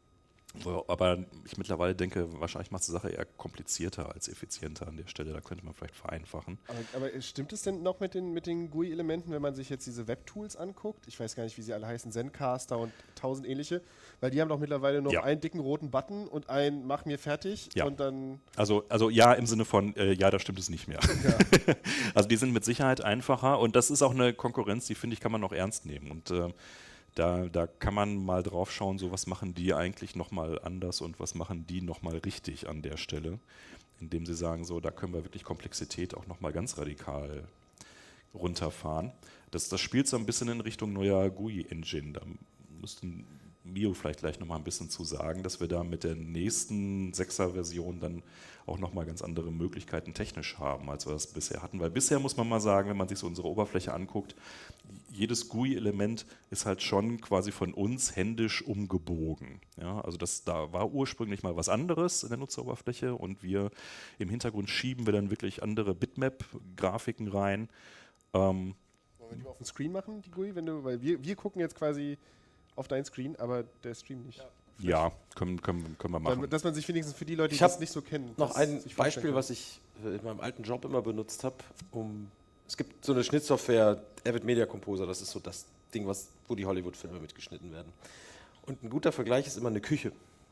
Aber ich mittlerweile denke, wahrscheinlich macht die Sache eher komplizierter als effizienter an der Stelle. Da könnte man vielleicht vereinfachen. Aber, aber stimmt es denn noch mit den, mit den G U I-Elementen, wenn man sich jetzt diese Web-Tools anguckt? Ich weiß gar nicht, wie sie alle heißen, Zencaster und tausend ähnliche. Weil die haben doch mittlerweile noch Ja. einen dicken roten Button und ein Mach mir fertig Ja. und dann... Also, also ja, im Sinne von, äh, ja, da stimmt es nicht mehr. Ja. Also die sind mit Sicherheit einfacher und das ist auch eine Konkurrenz, die, finde ich, kann man auch ernst nehmen. Und äh, da, da kann man mal drauf schauen, so was machen die eigentlich nochmal anders und was machen die nochmal richtig an der Stelle, indem sie sagen, so, da können wir wirklich Komplexität auch nochmal ganz radikal runterfahren. Das, das spielt so ein bisschen in Richtung neuer G U I-Engine. Da müssten Mio vielleicht gleich nochmal ein bisschen zu sagen, dass wir da mit der nächsten Sechser-Version dann auch nochmal ganz andere Möglichkeiten technisch haben, als wir das bisher hatten. Weil bisher muss man mal sagen, wenn man sich so unsere Oberfläche anguckt, jedes G U I-Element ist halt schon quasi von uns händisch umgebogen. Ja, also das, da war ursprünglich mal was anderes in der Nutzeroberfläche und wir im Hintergrund schieben wir dann wirklich andere Bitmap-Grafiken rein. Ähm, Wollen wir die mal auf dem Screen machen, die G U I? Wenn du, weil wir, wir gucken jetzt quasi auf deinen Screen, aber der Stream nicht. ja, können, können, können wir machen. Dann, dass man sich wenigstens für die Leute, die Ich hab das nicht so kennen. Noch das ein sich vorstellen Beispiel, können. was ich äh, in meinem alten Job immer benutzt habe, um es gibt so eine Schnittsoftware, Avid Media Composer, das ist so das Ding, was, wo die Hollywood-Filme mitgeschnitten werden. Und ein guter Vergleich ist immer eine Küche.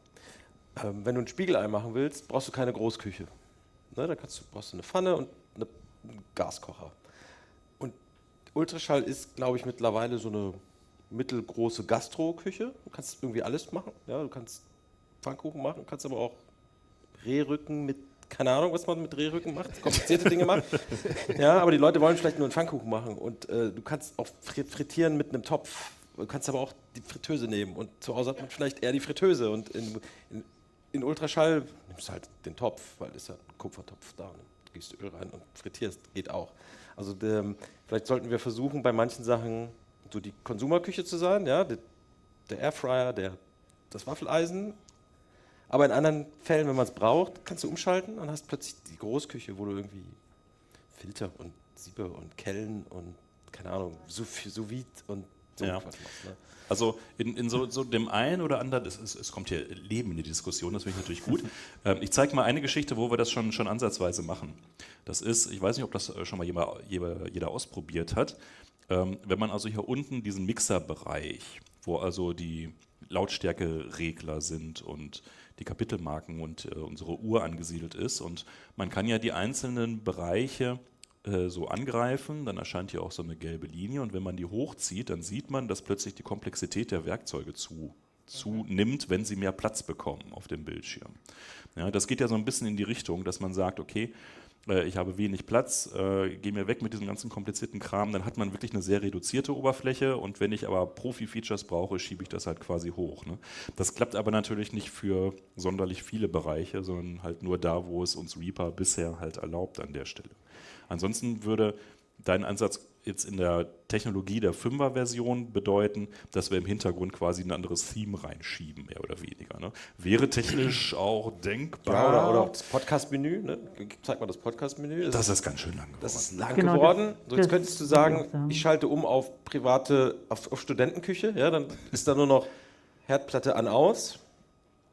Ähm, wenn du ein Spiegelei machen willst, brauchst du keine Großküche. Ne, da kannst du, brauchst du eine Pfanne und eine, einen Gaskocher. Und Ultraschall ist, glaube ich, mittlerweile so eine mittelgroße Gastro-Küche. Du kannst irgendwie alles machen. Ja, du kannst Pfannkuchen machen, kannst aber auch Rehrücken mit, keine Ahnung, was man mit Rehrücken macht, komplizierte Dinge macht. Ja, aber die Leute wollen vielleicht nur einen Pfannkuchen machen und äh, du kannst auch frittieren mit einem Topf. Du kannst aber auch die Fritteuse nehmen und zu Hause hat man vielleicht eher die Fritteuse und in, in, in Ultraschall nimmst du halt den Topf, weil das ist ja ein Kupfertopf da und du gießt Öl rein und frittierst, geht auch. Also der, vielleicht sollten wir versuchen, bei manchen Sachen so die Konsumerküche zu sein, ja, der, der Airfryer, der, das Waffeleisen. Aber in anderen Fällen, wenn man es braucht, kannst du umschalten und hast plötzlich die Großküche, wo du irgendwie Filter und Siebe und Kellen und, keine Ahnung, sous vide und so Ja. was machst. Ne? Also in, in so, so dem einen oder anderen, es, es, es kommt hier Leben in die Diskussion, das finde ich natürlich gut. ähm, ich zeige mal eine Geschichte, wo wir das schon, schon ansatzweise machen. Das ist, ich weiß nicht, ob das schon mal jeder, jeder, jeder ausprobiert hat, ähm, wenn man also hier unten diesen Mixerbereich, wo also die Lautstärkeregler sind und die Kapitelmarken und äh, unsere Uhr angesiedelt ist und man kann ja die einzelnen Bereiche äh, so angreifen, dann erscheint hier auch so eine gelbe Linie und wenn man die hochzieht, dann sieht man, dass plötzlich die Komplexität der Werkzeuge zu, zunimmt, wenn sie mehr Platz bekommen auf dem Bildschirm. Ja, das geht ja so ein bisschen in die Richtung, dass man sagt, okay, ich habe wenig Platz, äh, gehe mir weg mit diesem ganzen komplizierten Kram, dann hat man wirklich eine sehr reduzierte Oberfläche und wenn ich aber Profi-Features brauche, schiebe ich das halt quasi hoch. Ne? Das klappt aber natürlich nicht für sonderlich viele Bereiche, sondern halt nur da, wo es uns Reaper bisher halt erlaubt an der Stelle. Ansonsten würde dein Ansatz jetzt in der Technologie der Fünfer-Version bedeuten, dass wir im Hintergrund quasi ein anderes Theme reinschieben, mehr oder weniger. Ne? Wäre technisch auch denkbar. Ja, oder, oder auch das Podcast-Menü. Ne? Zeig mal das Podcast-Menü. Das ist ganz schön lang geworden. Das ist lang Genau, geworden. das- So, jetzt das könntest du würde ich auch sagen, sagen. ich schalte um auf private, auf, auf Studentenküche. Ja, dann ist da nur noch Herdplatte an aus.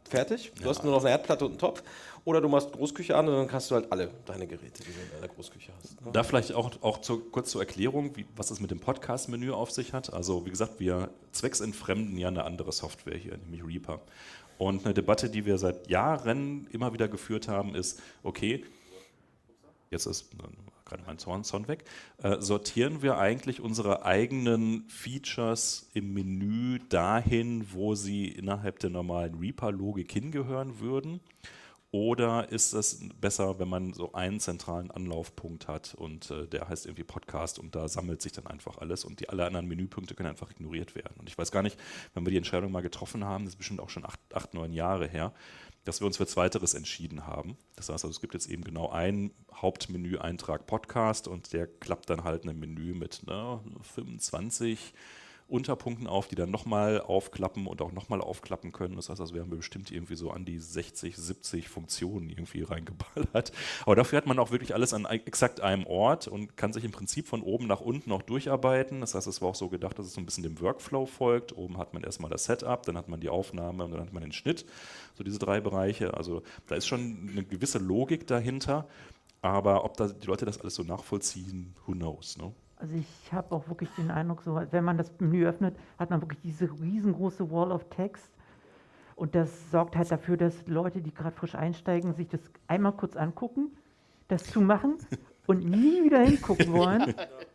fertig. Du Ja. hast nur noch eine Herdplatte und einen Topf. Oder du machst Großküche an und dann kannst du halt alle deine Geräte, die du in deiner Großküche hast. Ne? Da vielleicht auch, auch zur, kurz zur Erklärung, wie, was es mit dem Podcast-Menü auf sich hat. Also wie gesagt, wir zwecksentfremden ja eine andere Software hier, nämlich Reaper. Und eine Debatte, die wir seit Jahren immer wieder geführt haben, ist, okay, jetzt ist äh, gerade mein Sound Sound weg, äh, sortieren wir eigentlich unsere eigenen Features im Menü dahin, wo sie innerhalb der normalen Reaper-Logik hingehören würden? Oder ist es besser, wenn man so einen zentralen Anlaufpunkt hat und äh, der heißt irgendwie Podcast und da sammelt sich dann einfach alles und die alle anderen Menüpunkte können einfach ignoriert werden. Und ich weiß gar nicht, wenn wir die Entscheidung mal getroffen haben, das ist bestimmt auch schon acht, acht neun Jahre her, dass wir uns für Zweiteres entschieden haben. Das heißt also, es gibt jetzt eben genau einen Hauptmenü-Eintrag Podcast und der klappt dann halt ein Menü mit ne, fünfundzwanzig Unterpunkten auf, die dann nochmal aufklappen und auch nochmal aufklappen können. Das heißt, also wir haben bestimmt irgendwie so an die sechzig, siebzig Funktionen irgendwie reingeballert. Aber dafür hat man auch wirklich alles an exakt einem Ort und kann sich im Prinzip von oben nach unten auch durcharbeiten. Das heißt, es war auch so gedacht, dass es so ein bisschen dem Workflow folgt. Oben hat man erstmal das Setup, dann hat man die Aufnahme und dann hat man den Schnitt. So diese drei Bereiche. Also da ist schon eine gewisse Logik dahinter. Aber ob da die Leute das alles so nachvollziehen, who knows, ne? Also ich habe auch wirklich den Eindruck, so, wenn man das Menü öffnet, hat man wirklich diese riesengroße Wall of Text. Und das sorgt halt dafür, dass Leute, die gerade frisch einsteigen, sich das einmal kurz angucken, das zumachen und nie wieder hingucken wollen.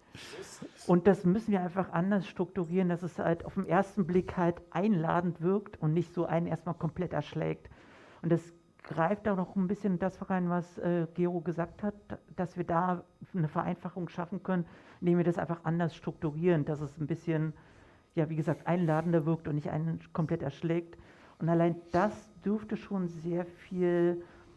Und das müssen wir einfach anders strukturieren, dass es halt auf den ersten Blick halt einladend wirkt und nicht so einen erstmal komplett erschlägt. Und das greift auch noch ein bisschen das rein, was äh, Gero gesagt hat, dass wir da eine Vereinfachung schaffen können, indem wir das einfach anders strukturieren, dass es ein bisschen, ja, wie gesagt, einladender wirkt und nicht einen komplett erschlägt. Und allein das dürfte schon sehr viel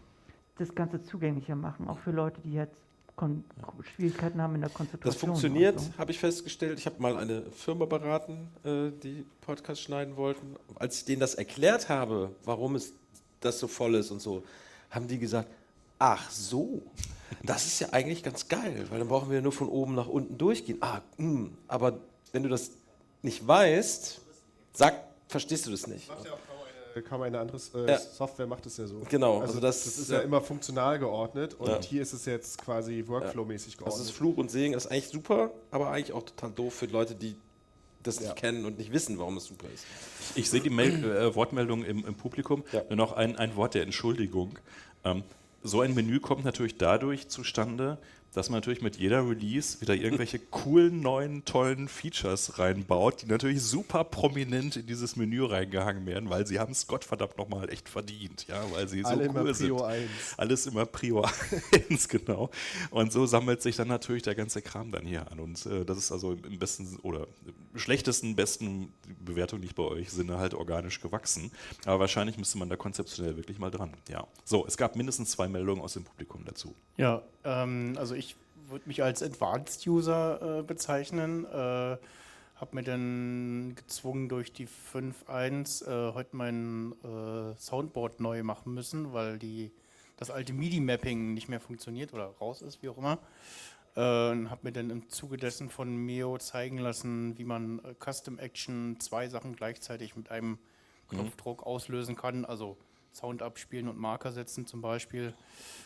das Ganze zugänglicher machen, auch für Leute, die jetzt Kon- Schwierigkeiten haben in der Konzentration. Das funktioniert, und so. habe ich festgestellt. Ich habe mal eine Firma beraten, äh, die Podcast schneiden wollten. Als ich denen das erklärt habe, warum es das so voll ist und so, haben die gesagt, ach so, das ist ja eigentlich ganz geil, weil dann brauchen wir nur von oben nach unten durchgehen. Ah, mh, aber wenn du das nicht weißt, sag, verstehst du das nicht. Macht ja auch kaum eine, kaum eine andere äh, Ja. Software macht es ja so. Genau, Also, also das, das- ist ja, ja. immer funktional geordnet und Ja. hier ist es jetzt quasi Workflow-mäßig Das geordnet. ist Fluch und Segen, das ist eigentlich super, aber eigentlich auch total doof für Leute, die das Ja. nicht kennen und nicht wissen, warum es super ist. Ich sehe die Mail, äh, Wortmeldung im, im Publikum. Ja. Nur noch ein, ein Wort der Entschuldigung. Ähm, so ein Menü kommt natürlich dadurch zustande, dass man natürlich mit jeder Release wieder irgendwelche coolen, neuen, tollen Features reinbaut, die natürlich super prominent in dieses Menü reingehangen werden, weil sie haben es Gottverdammt nochmal echt verdient, ja, weil sie so Alle cool immer sind. Prio eins. Alles immer Prio eins, genau. Und so sammelt sich dann natürlich der ganze Kram dann hier an. Und äh, das ist also im besten oder im schlechtesten, besten Bewertung nicht bei euch Sinne halt organisch gewachsen. Aber wahrscheinlich müsste man da konzeptionell wirklich mal dran. Ja. So, es gab mindestens zwei Meldungen aus dem Publikum dazu. Ja, ähm, also ich würde mich als Advanced User äh, bezeichnen. Äh, habe mir dann gezwungen, durch die fünf Punkt eins äh, heute mein äh, Soundboard neu machen müssen, weil die, das alte MIDI-Mapping nicht mehr funktioniert oder raus ist, wie auch immer. Äh, habe mir dann im Zuge dessen von Meo zeigen lassen, wie man äh, Custom Action zwei Sachen gleichzeitig mit einem Knopfdruck auslösen kann, also Sound abspielen und Marker setzen zum Beispiel.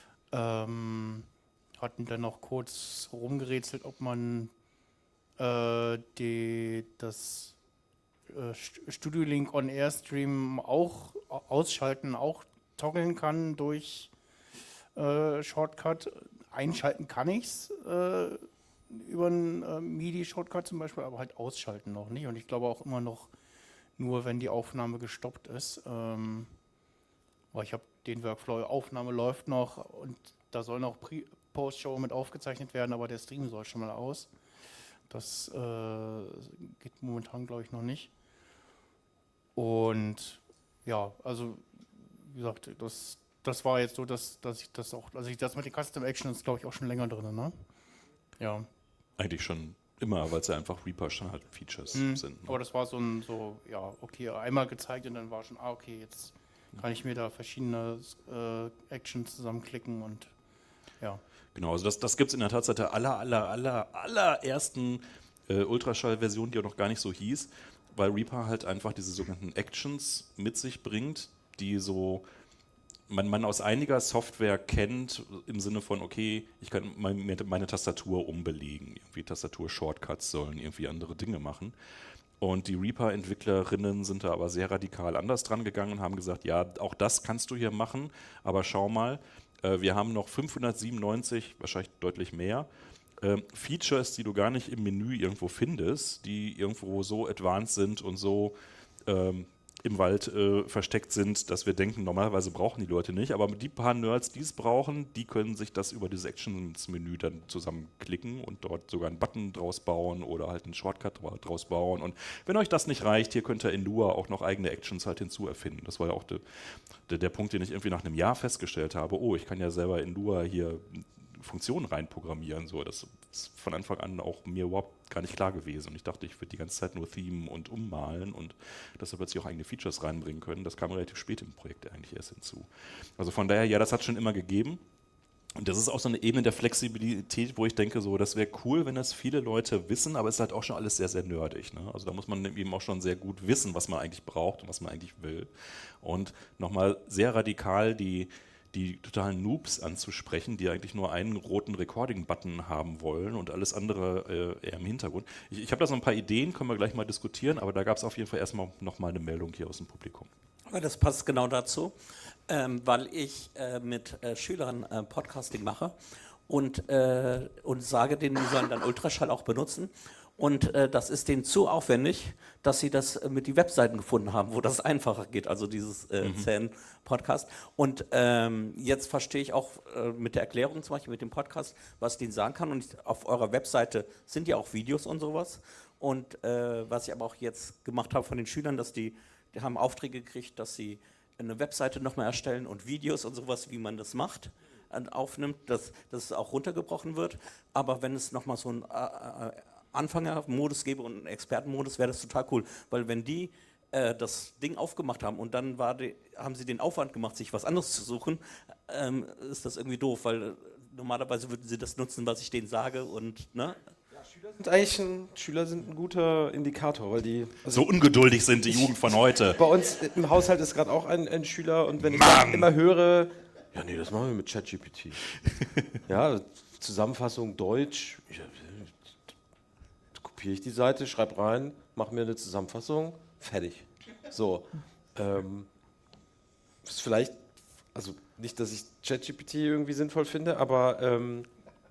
Ähm, hatten dann noch kurz rumgerätselt, ob man äh, die, das äh, Studio Link On Air Stream auch ausschalten, auch toggeln kann durch äh, Shortcut. Einschalten kann ich es äh, über einen äh, MIDI-Shortcut zum Beispiel, aber halt ausschalten noch nicht. Und ich glaube auch immer noch nur, wenn die Aufnahme gestoppt ist. Ähm, weil ich habe den Workflow, Aufnahme läuft noch und da soll noch Pre- Post-Show mit aufgezeichnet werden, aber der Stream soll schon mal aus. Das äh, geht momentan, glaube ich, noch nicht. Und ja, also wie gesagt, das, das war jetzt so, dass, dass ich das auch, also ich das mit den Custom Action ist, glaube ich, auch schon länger drin, ne? Ja. Eigentlich schon immer, weil es ja einfach Reaper-Standard-Features Mhm. sind. Ne? Aber das war so ein, so, ja, okay, einmal gezeigt und dann war schon, ah, okay, jetzt kann ich mir da verschiedene äh, Actions zusammenklicken und ja. Genau, also das, das gibt es in der Tat seit der aller, aller, aller, allerersten äh, Ultraschall-Version, die auch noch gar nicht so hieß, weil Reaper halt einfach diese sogenannten Actions mit sich bringt, die so man, man aus einiger Software kennt, im Sinne von, okay, ich kann meine, meine Tastatur umbelegen. Irgendwie Tastatur-Shortcuts sollen irgendwie andere Dinge machen. Und die Reaper-Entwicklerinnen sind da aber sehr radikal anders dran gegangen und haben gesagt, ja, auch das kannst du hier machen, aber schau mal, äh, wir haben noch fünfhundertsiebenundneunzig, wahrscheinlich deutlich mehr, äh, Features, die du gar nicht im Menü irgendwo findest, die irgendwo so advanced sind und so ähm, im Wald äh, versteckt sind, dass wir denken, normalerweise brauchen die Leute nicht, aber die paar Nerds, die es brauchen, die können sich das über dieses Actions-Menü dann zusammenklicken und dort sogar einen Button draus bauen oder halt einen Shortcut draus bauen. Und wenn euch das nicht reicht, hier könnt ihr in Lua auch noch eigene Actions halt hinzuerfinden. Das war ja auch de, de, der Punkt, den ich irgendwie nach einem Jahr festgestellt habe. Oh, ich kann ja selber in Lua hier Funktionen reinprogrammieren. So, das ist von Anfang an auch mir überhaupt gar nicht klar gewesen. Und ich dachte, ich würde die ganze Zeit nur themen und ummalen und dass wir plötzlich auch eigene Features reinbringen können. Das kam relativ spät im Projekt eigentlich erst hinzu. Also von daher, ja, das hat schon immer gegeben. Und das ist auch so eine Ebene der Flexibilität, wo ich denke, so, das wäre cool, wenn das viele Leute wissen, aber es ist halt auch schon alles sehr, sehr nerdig. Ne? Also da muss man eben auch schon sehr gut wissen, was man eigentlich braucht und was man eigentlich will. Und nochmal sehr radikal die die totalen Noobs anzusprechen, die eigentlich nur einen roten Recording-Button haben wollen und alles andere äh, eher im Hintergrund. Ich, ich habe da so ein paar Ideen, können wir gleich mal diskutieren, aber da gab es auf jeden Fall erstmal noch mal eine Meldung hier aus dem Publikum. Das passt genau dazu, ähm, weil ich äh, mit äh, Schülern äh, Podcasting mache und, äh, und sage denen, die sollen dann Ultraschall auch benutzen. Und äh, das ist denen zu aufwendig, dass sie das äh, mit die Webseiten gefunden haben, wo das einfacher geht, also dieses äh, mhm. Zen-Podcast. Und ähm, jetzt verstehe ich auch äh, mit der Erklärung zum Beispiel mit dem Podcast, was ich denen sagen kann. Und ich, auf eurer Webseite sind ja auch Videos und sowas. Und äh, was ich aber auch jetzt gemacht habe von den Schülern, dass die, die haben Aufträge gekriegt, dass sie eine Webseite nochmal erstellen und Videos und sowas, wie man das macht, aufnimmt, dass, dass es auch runtergebrochen wird. Aber wenn es nochmal so ein äh, äh, Anfängermodus gebe und einen Expertenmodus, wäre das total cool, weil wenn die äh, das Ding aufgemacht haben und dann war die, haben sie den Aufwand gemacht, sich was anderes zu suchen, ähm, ist das irgendwie doof, weil äh, normalerweise würden sie das nutzen, was ich denen sage und, ne? Ja, Schüler sind eigentlich ein, Schüler sind ein guter Indikator, weil die... Also so ungeduldig sind die Jugend von heute. Bei uns im Haushalt ist gerade auch ein, ein Schüler und wenn ich dann immer höre, ja nee, das machen wir mit ChatGPT. Ja, Zusammenfassung Deutsch, ich, kopiere ich die Seite, schreibe rein, mache mir eine Zusammenfassung, fertig. So, ähm, ist vielleicht, also nicht, dass ich ChatGPT irgendwie sinnvoll finde, aber, ähm,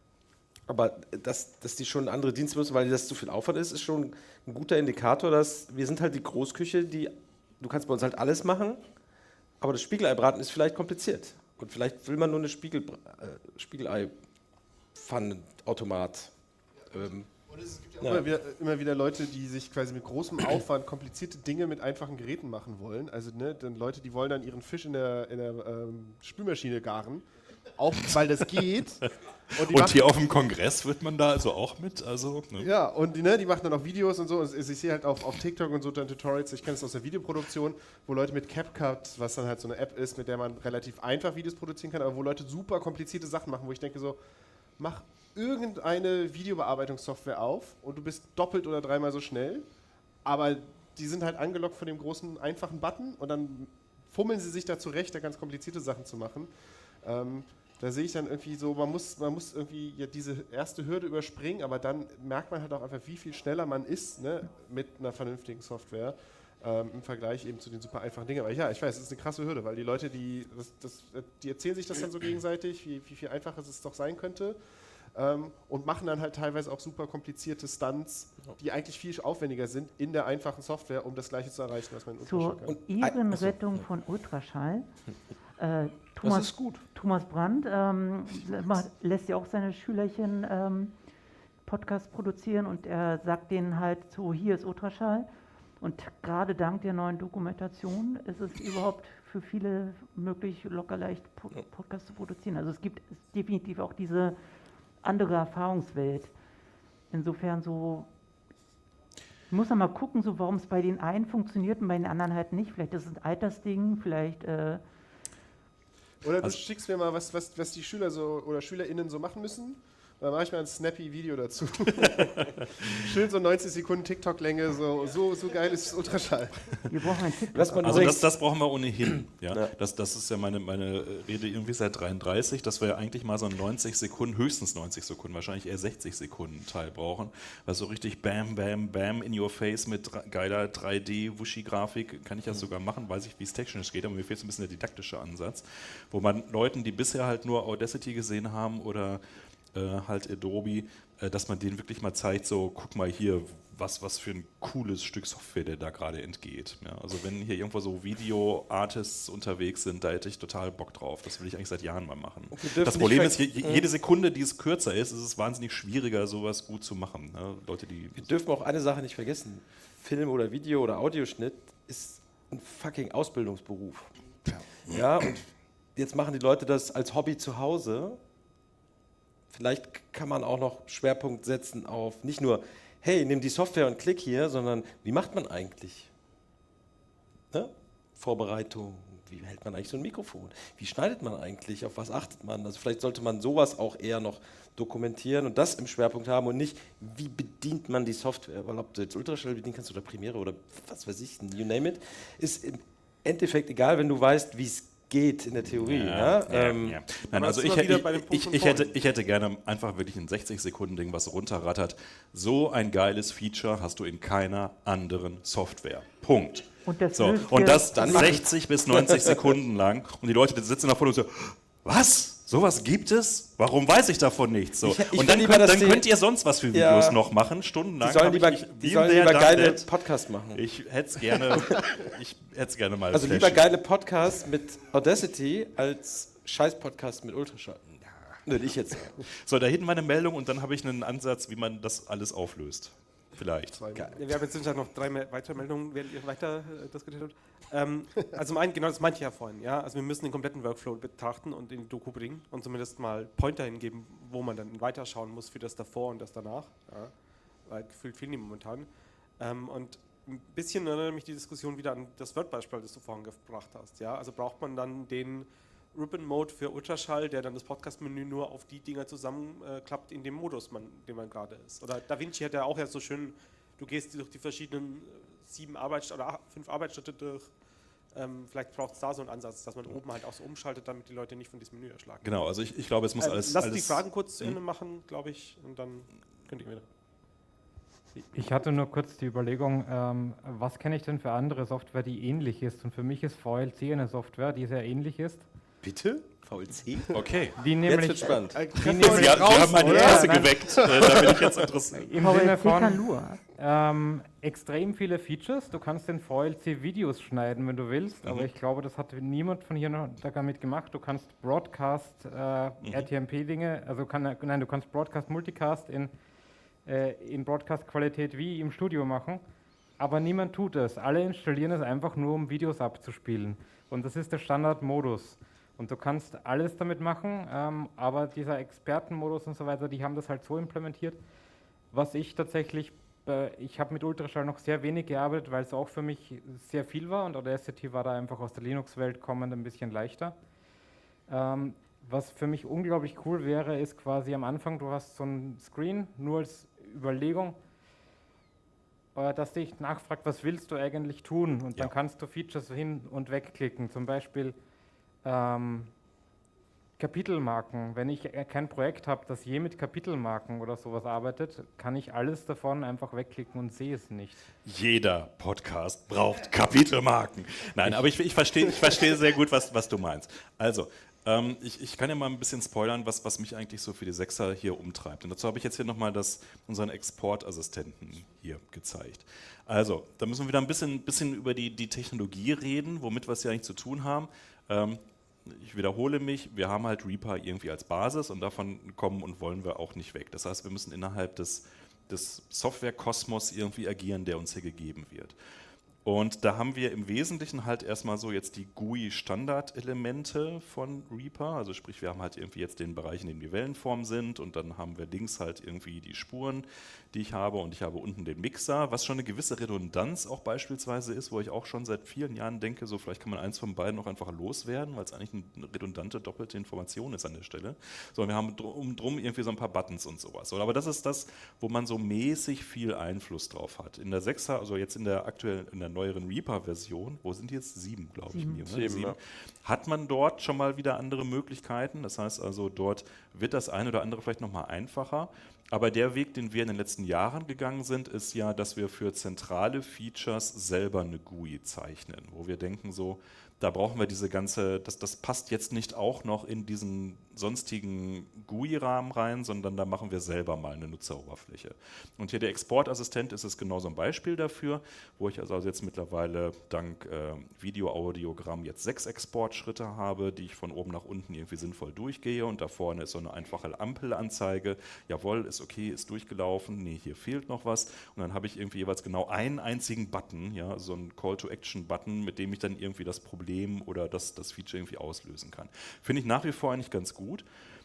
aber dass, dass die schon andere Dienste müssen, weil das zu viel Aufwand ist, ist schon ein guter Indikator, dass wir sind halt die Großküche, die, du kannst bei uns halt alles machen, aber das Spiegeleibraten ist vielleicht kompliziert. Und vielleicht will man nur eine Spiegel, äh, Spiegelei-Pfannenautomat. Ähm, Und es gibt ja ja. Immer, wieder, immer wieder Leute, die sich quasi mit großem Aufwand komplizierte Dinge mit einfachen Geräten machen wollen. Also ne, dann Leute, die wollen dann ihren Fisch in der, in der ähm, Spülmaschine garen, auch weil das geht. Und, und hier auf dem Kongress wird man da also auch mit? Also, ne? Ja, und die, ne, die machen dann auch Videos und so. Und ich sehe halt auf, auf TikTok und so dann Tutorials, ich kenne es aus der Videoproduktion, wo Leute mit CapCut, was dann halt so eine App ist, mit der man relativ einfach Videos produzieren kann, aber wo Leute super komplizierte Sachen machen, wo ich denke so, mach irgendeine Videobearbeitungssoftware auf und du bist doppelt oder dreimal so schnell, aber die sind halt angelockt von dem großen, einfachen Button und dann fummeln sie sich da zurecht, da ganz komplizierte Sachen zu machen. Ähm, da sehe ich dann irgendwie so, man muss, man muss irgendwie ja diese erste Hürde überspringen, aber dann merkt man halt auch einfach, wie viel schneller man ist, ne, mit einer vernünftigen Software ähm, im Vergleich eben zu den super einfachen Dingen. Aber ja, ich weiß, es ist eine krasse Hürde, weil die Leute, die, das, das, die erzählen sich das dann so gegenseitig, wie, wie viel einfacher es doch sein könnte. Ähm, und machen dann halt teilweise auch super komplizierte Stunts, die eigentlich viel aufwendiger sind in der einfachen Software, um das Gleiche zu erreichen, was man in Ultraschall kann. Zur Ehrenrettung von Ultraschall. Äh, Thomas, das ist gut. Thomas Brandt ähm, macht, lässt ja auch seine Schülerchen ähm, Podcast produzieren und er sagt denen halt so, hier ist Ultraschall. Und gerade dank der neuen Dokumentation ist es überhaupt für viele möglich, locker leicht Podcasts zu produzieren. Also es gibt definitiv auch diese andere Erfahrungswelt. Insofern so, muss man mal gucken, so warum es bei den einen funktioniert und bei den anderen halt nicht. Vielleicht ist es ein Altersding, vielleicht... Äh oder du also schickst mir mal, was, was, was die Schüler so oder SchülerInnen so machen müssen Dann mache ich mal ein snappy Video dazu. Schön so neunzig Sekunden TikTok-Länge, so, so, so geil ist Ultraschall. Wir brauchen ein TikTok. Was man Also übrigens- das, das brauchen wir ohnehin. Ja? Ja. Das, das ist ja meine, meine Rede irgendwie seit dreiunddreißig, dass wir ja eigentlich mal so einen neunzig Sekunden, höchstens neunzig Sekunden, wahrscheinlich eher sechzig Sekunden Teil brauchen. Was so richtig bam, bam, bam in your face mit dr- geiler drei D-Wushi-Grafik, kann ich das sogar machen, weiß ich, wie es technisch geht, aber mir fehlt so ein bisschen der didaktische Ansatz, wo man Leuten, die bisher halt nur Audacity gesehen haben oder äh, halt Adobe, äh, dass man denen wirklich mal zeigt, so guck mal hier, was, was für ein cooles Stück Software der da gerade entgeht. Ja, also wenn hier irgendwo so Video-Artists unterwegs sind, da hätte ich total Bock drauf. Das will ich eigentlich seit Jahren mal machen. wir dürfen Das Problem nicht ist, je, je- jede Sekunde, die es kürzer ist, ist es wahnsinnig schwieriger, sowas gut zu machen. Ne? Leute, die Wir dürfen auch eine Sache nicht vergessen. Film oder Video oder Audioschnitt ist ein fucking Ausbildungsberuf. Ja, und jetzt machen die Leute das als Hobby zu Hause. Vielleicht kann man auch noch Schwerpunkt setzen auf nicht nur, hey, nimm die Software und klick hier, sondern wie macht man eigentlich? Ne? Vorbereitung, wie hält man eigentlich so ein Mikrofon? Wie schneidet man eigentlich? Auf was achtet man? Also vielleicht sollte man sowas auch eher noch dokumentieren und das im Schwerpunkt haben und nicht, wie bedient man die Software? Weil ob du jetzt Ultraschall bedienen kannst oder Premiere oder was weiß ich, you name it, ist im Endeffekt egal, wenn du weißt, wie es geht in der Theorie. Ja, ja, ähm, ja. Nein, aber also jetzt ich, sind wir wieder ich, bei dem Punkt ich, von ich, hätte, vorhin. ich hätte gerne einfach wirklich ein sechzig Sekunden Ding, was runterrattert. So ein geiles Feature hast du in keiner anderen Software. Punkt. Und das So, löst und ja- das Dann sechzig bis neunzig Sekunden lang. Und die Leute die sitzen davon und so, was? Sowas gibt es? Warum weiß ich davon nichts? So. Ich- ich und dann, will lieber, könnt, dass dann die- könnt ihr sonst was für Ja. Videos noch machen, stundenlang. die sollen hab lieber, ich mich die been sollen there, lieber done geile that. Podcasts machen. Ich hätte es gerne, ich hätte es gerne mal. Also lieber flashy. geile Podcasts mit Audacity als Scheiß-Podcast mit Ultraschall. Würde ich jetzt sagen. So, da hinten meine Meldung und dann habe ich einen Ansatz, wie man das alles auflöst. Vielleicht. Ja, wir haben jetzt sind noch drei mehr weitere Meldungen, während ihr weiter äh, diskutiert habt. Ähm, also mein, genau das meinte ich ja vorhin. Ja? Also wir müssen den kompletten Workflow betrachten und in die Doku bringen und zumindest mal Pointer hingeben, wo man dann weiterschauen muss für das davor und das danach. Ja? Weil gefühlt fehlen die momentan. Ähm, und ein bisschen erinnert mich die Diskussion wieder an das Word-Beispiel, das du vorhin gebracht hast. Ja? Also braucht man dann den Ribbon-Mode für Ultraschall, der dann das Podcast-Menü nur auf die Dinger zusammenklappt, äh, in dem Modus, man, in dem man gerade ist. Oder DaVinci hat ja auch ja so schön, du gehst durch die verschiedenen äh, sieben Arbeits- oder acht, fünf Arbeitsschritte durch. Ähm, vielleicht braucht es da so einen Ansatz, dass man oben halt auch so umschaltet, damit die Leute nicht von diesem Menü erschlagen. Genau, also ich, ich glaube, es muss Äh, alles. Lass alles die Fragen kurz zu Ende machen, glaube ich, und dann könnt ihr wieder. Ich hatte nur kurz die Überlegung, ähm, was kenne ich denn für andere Software, die ähnlich ist? Und für mich ist V L C eine Software, die sehr ähnlich ist. Bitte? V L C? Okay. Die Jetzt nämlich wird spannend. die nämlich Sie, haben- Sie haben mein oder? Interesse Nein. geweckt. Äh, da bin ich jetzt interessiert. im V L C Sinne von Kalur. ähm, extrem viele Features. Du kannst in V L C Videos schneiden, wenn du willst, aber ich glaube, das hat niemand von hier noch damit gemacht. Du kannst Broadcast, äh, R T M P-Dinge, also kann, nein, du kannst Broadcast Multicast in, äh, in Broadcast-Qualität wie im Studio machen, aber niemand tut es. Alle installieren es einfach nur, um Videos abzuspielen. Und das ist der Standardmodus. Und du kannst alles damit machen, ähm, aber dieser Expertenmodus und so weiter, die haben das halt so implementiert, was ich tatsächlich, äh, ich habe mit Ultraschall noch sehr wenig gearbeitet, weil es auch für mich sehr viel war und Audacity war da einfach aus der Linux-Welt kommend ein bisschen leichter. Ähm, was für mich unglaublich cool wäre, ist quasi am Anfang, du hast so ein Screen, nur als Überlegung, äh, dass dich nachfragt, was willst du eigentlich tun? Und Ja. dann kannst du Features hin- und wegklicken, zum Beispiel ähm, Kapitelmarken. Wenn ich äh, kein Projekt habe, das je mit Kapitelmarken oder sowas arbeitet, kann ich alles davon einfach wegklicken und sehe es nicht. Jeder Podcast braucht Kapitelmarken. Nein, aber ich, ich verstehe ich verstehe sehr gut, was, was du meinst. Also, ähm, ich, ich kann ja mal ein bisschen spoilern, was, was mich eigentlich so für die Sechser hier umtreibt. Und dazu habe ich jetzt hier nochmal unseren Exportassistenten hier gezeigt. Also, da müssen wir wieder ein bisschen, bisschen über die, die Technologie reden, womit wir es hier eigentlich zu tun haben. Ähm, ich wiederhole mich, wir haben halt Reaper irgendwie als Basis und davon kommen und wollen wir auch nicht weg. Das heißt, wir müssen innerhalb des, des Software-Kosmos irgendwie agieren, der uns hier gegeben wird. Und da haben wir im Wesentlichen halt erstmal so jetzt die G U I-Standardelemente von Reaper, also sprich wir haben halt irgendwie jetzt den Bereich, in dem die Wellenformen sind und dann haben wir links halt irgendwie die Spuren, die ich habe und ich habe unten den Mixer, was schon eine gewisse Redundanz auch beispielsweise ist, wo ich auch schon seit vielen Jahren denke, so vielleicht kann man eins von beiden noch einfach loswerden, weil es eigentlich eine redundante, doppelte Information ist an der Stelle. So, und wir haben drum, drum irgendwie so ein paar Buttons und sowas. Aber das ist das, wo man so mäßig viel Einfluss drauf hat. In der sechser, also jetzt in der aktuellen, in der neueren Reaper-Version, wo sind die jetzt? Sieben, glaube ich. Mir, ne? Sieben, Sieben. ja. Hat man dort schon mal wieder andere Möglichkeiten. Das heißt also, dort wird das eine oder andere vielleicht nochmal einfacher. Aber der Weg, den wir in den letzten Jahren gegangen sind, ist ja, dass wir für zentrale Features selber eine G U I zeichnen, wo wir denken so, da brauchen wir diese ganze, das, das passt jetzt nicht auch noch in diesen sonstigen G U I-Rahmen rein, sondern da machen wir selber mal eine Nutzeroberfläche. Und hier der Exportassistent ist es genau so ein Beispiel dafür, wo ich also jetzt mittlerweile dank äh, Video-Audiogramm jetzt sechs Exportschritte habe, die ich von oben nach unten irgendwie sinnvoll durchgehe und da vorne ist so eine einfache Ampelanzeige, jawohl, ist okay, ist durchgelaufen, nee, hier fehlt noch was und dann habe ich irgendwie jeweils genau einen einzigen Button, ja, so einen Call-to-Action-Button, mit dem ich dann irgendwie das Problem oder das, das Feature irgendwie auslösen kann. Finde ich nach wie vor eigentlich ganz gut.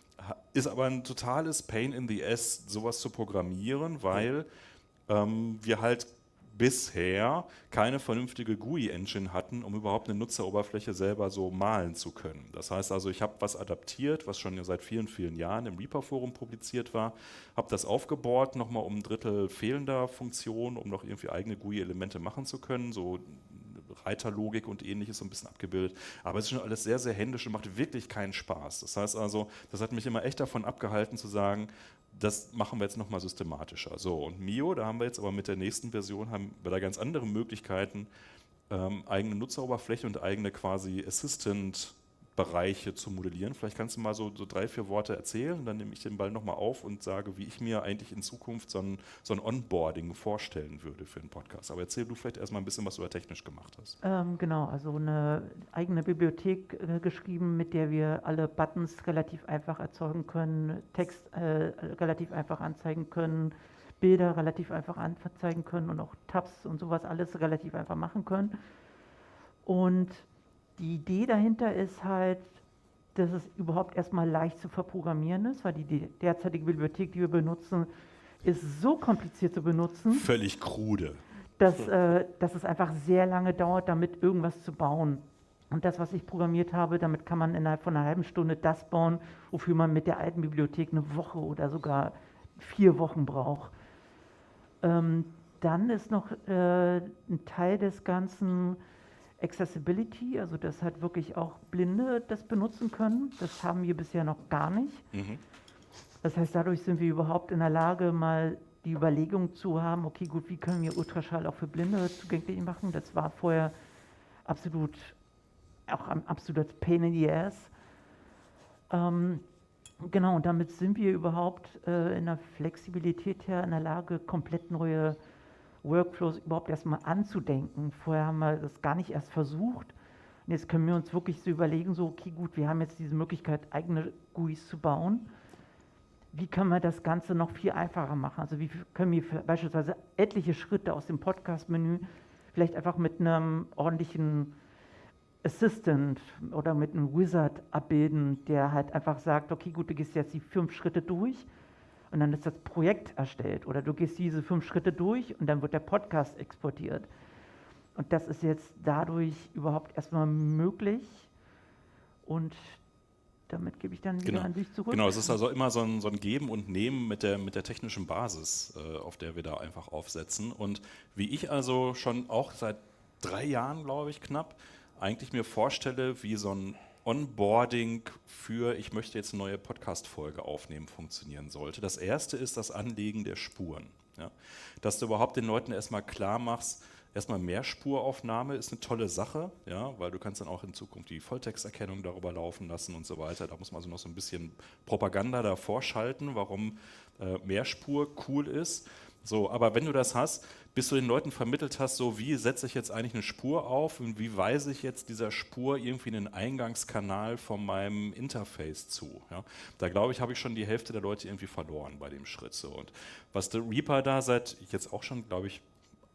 Ist aber ein totales Pain in the Ass, sowas zu programmieren, weil ähm, wir halt bisher keine vernünftige G U I-Engine hatten, um überhaupt eine Nutzeroberfläche selber so malen zu können. Das heißt also, ich habe was adaptiert, was schon seit vielen, vielen Jahren im Reaper-Forum publiziert war, habe das aufgebohrt, nochmal um ein Drittel fehlender Funktionen, um noch irgendwie eigene G U I-Elemente machen zu können, so Reiterlogik und ähnliches so ein bisschen abgebildet. Aber es ist schon alles sehr, sehr händisch und macht wirklich keinen Spaß. Das heißt also, das hat mich immer echt davon abgehalten zu sagen, das machen wir jetzt nochmal systematischer. So, und Mio, da haben wir jetzt aber mit der nächsten Version, haben wir da ganz andere Möglichkeiten, ähm, eigene Nutzeroberfläche und eigene quasi Assistant-Bereiche zu modellieren. Vielleicht kannst du mal so, so drei, vier Worte erzählen, dann nehme ich den Ball nochmal auf und sage, wie ich mir eigentlich in Zukunft so ein, so ein Onboarding vorstellen würde für einen Podcast. Aber erzähl du vielleicht erstmal ein bisschen, was du da technisch gemacht hast. Ähm, genau, also eine eigene Bibliothek äh, geschrieben, mit der wir alle Buttons relativ einfach erzeugen können, Text äh, relativ einfach anzeigen können, Bilder relativ einfach anzeigen können und auch Tabs und sowas alles relativ einfach machen können. Und die Idee dahinter ist halt, dass es überhaupt erstmal leicht zu verprogrammieren ist, weil die, die derzeitige Bibliothek, die wir benutzen, ist so kompliziert zu benutzen. Völlig krude. Dass, äh, dass es einfach sehr lange dauert, damit irgendwas zu bauen. Und das, was ich programmiert habe, damit kann man innerhalb von einer halben Stunde das bauen, wofür man mit der alten Bibliothek eine Woche oder sogar vier Wochen braucht. Ähm, dann ist noch äh, ein Teil des Ganzen Accessibility, also dass halt wirklich auch Blinde das benutzen können. Das haben wir bisher noch gar nicht. Mhm. Das heißt, dadurch sind wir überhaupt in der Lage, mal die Überlegung zu haben, okay, gut, wie können wir Ultraschall auch für Blinde zugänglich machen? Das war vorher absolut, auch ein absolutes Pain in the Ass. Ähm, genau, und damit sind wir überhaupt äh, in der Flexibilität her in der Lage, komplett neue Workflows überhaupt erstmal anzudenken. Vorher haben wir das gar nicht erst versucht. Und jetzt können wir uns wirklich so überlegen, so, okay, gut, wir haben jetzt diese Möglichkeit, eigene G U Is zu bauen. Wie können wir das Ganze noch viel einfacher machen? Also wie können wir für beispielsweise etliche Schritte aus dem Podcast-Menü vielleicht einfach mit einem ordentlichen Assistant oder mit einem Wizard abbilden, der halt einfach sagt, okay, gut, du gehst jetzt die fünf Schritte durch und dann ist das Projekt erstellt. Oder du gehst diese fünf Schritte durch und dann wird der Podcast exportiert. Und das ist jetzt dadurch überhaupt erstmal möglich und damit gebe ich dann wieder Genau. an dich zurück. Genau, es ist also immer so ein, so ein Geben und Nehmen mit der, mit der technischen Basis, äh, auf der wir da einfach aufsetzen. Und wie ich also schon auch seit drei Jahren, glaube ich, knapp, eigentlich mir vorstelle, wie so ein Onboarding für, ich möchte jetzt eine neue Podcast-Folge aufnehmen, funktionieren sollte. Das erste ist das Anlegen der Spuren. Ja? Dass du überhaupt den Leuten erstmal klar machst, erstmal Mehrspuraufnahme ist eine tolle Sache, ja, weil du kannst dann auch in Zukunft die Volltexterkennung darüber laufen lassen und so weiter. Da muss man also noch so ein bisschen Propaganda davor schalten, warum äh, Mehrspur cool ist. So, aber wenn du das hast, bis du den Leuten vermittelt hast, so wie setze ich jetzt eigentlich eine Spur auf und wie weise ich jetzt dieser Spur irgendwie einen Eingangskanal von meinem Interface zu. Ja? Da glaube ich, habe ich schon die Hälfte der Leute irgendwie verloren bei dem Schritt. So. Und was der Reaper da seit jetzt auch schon, glaube ich,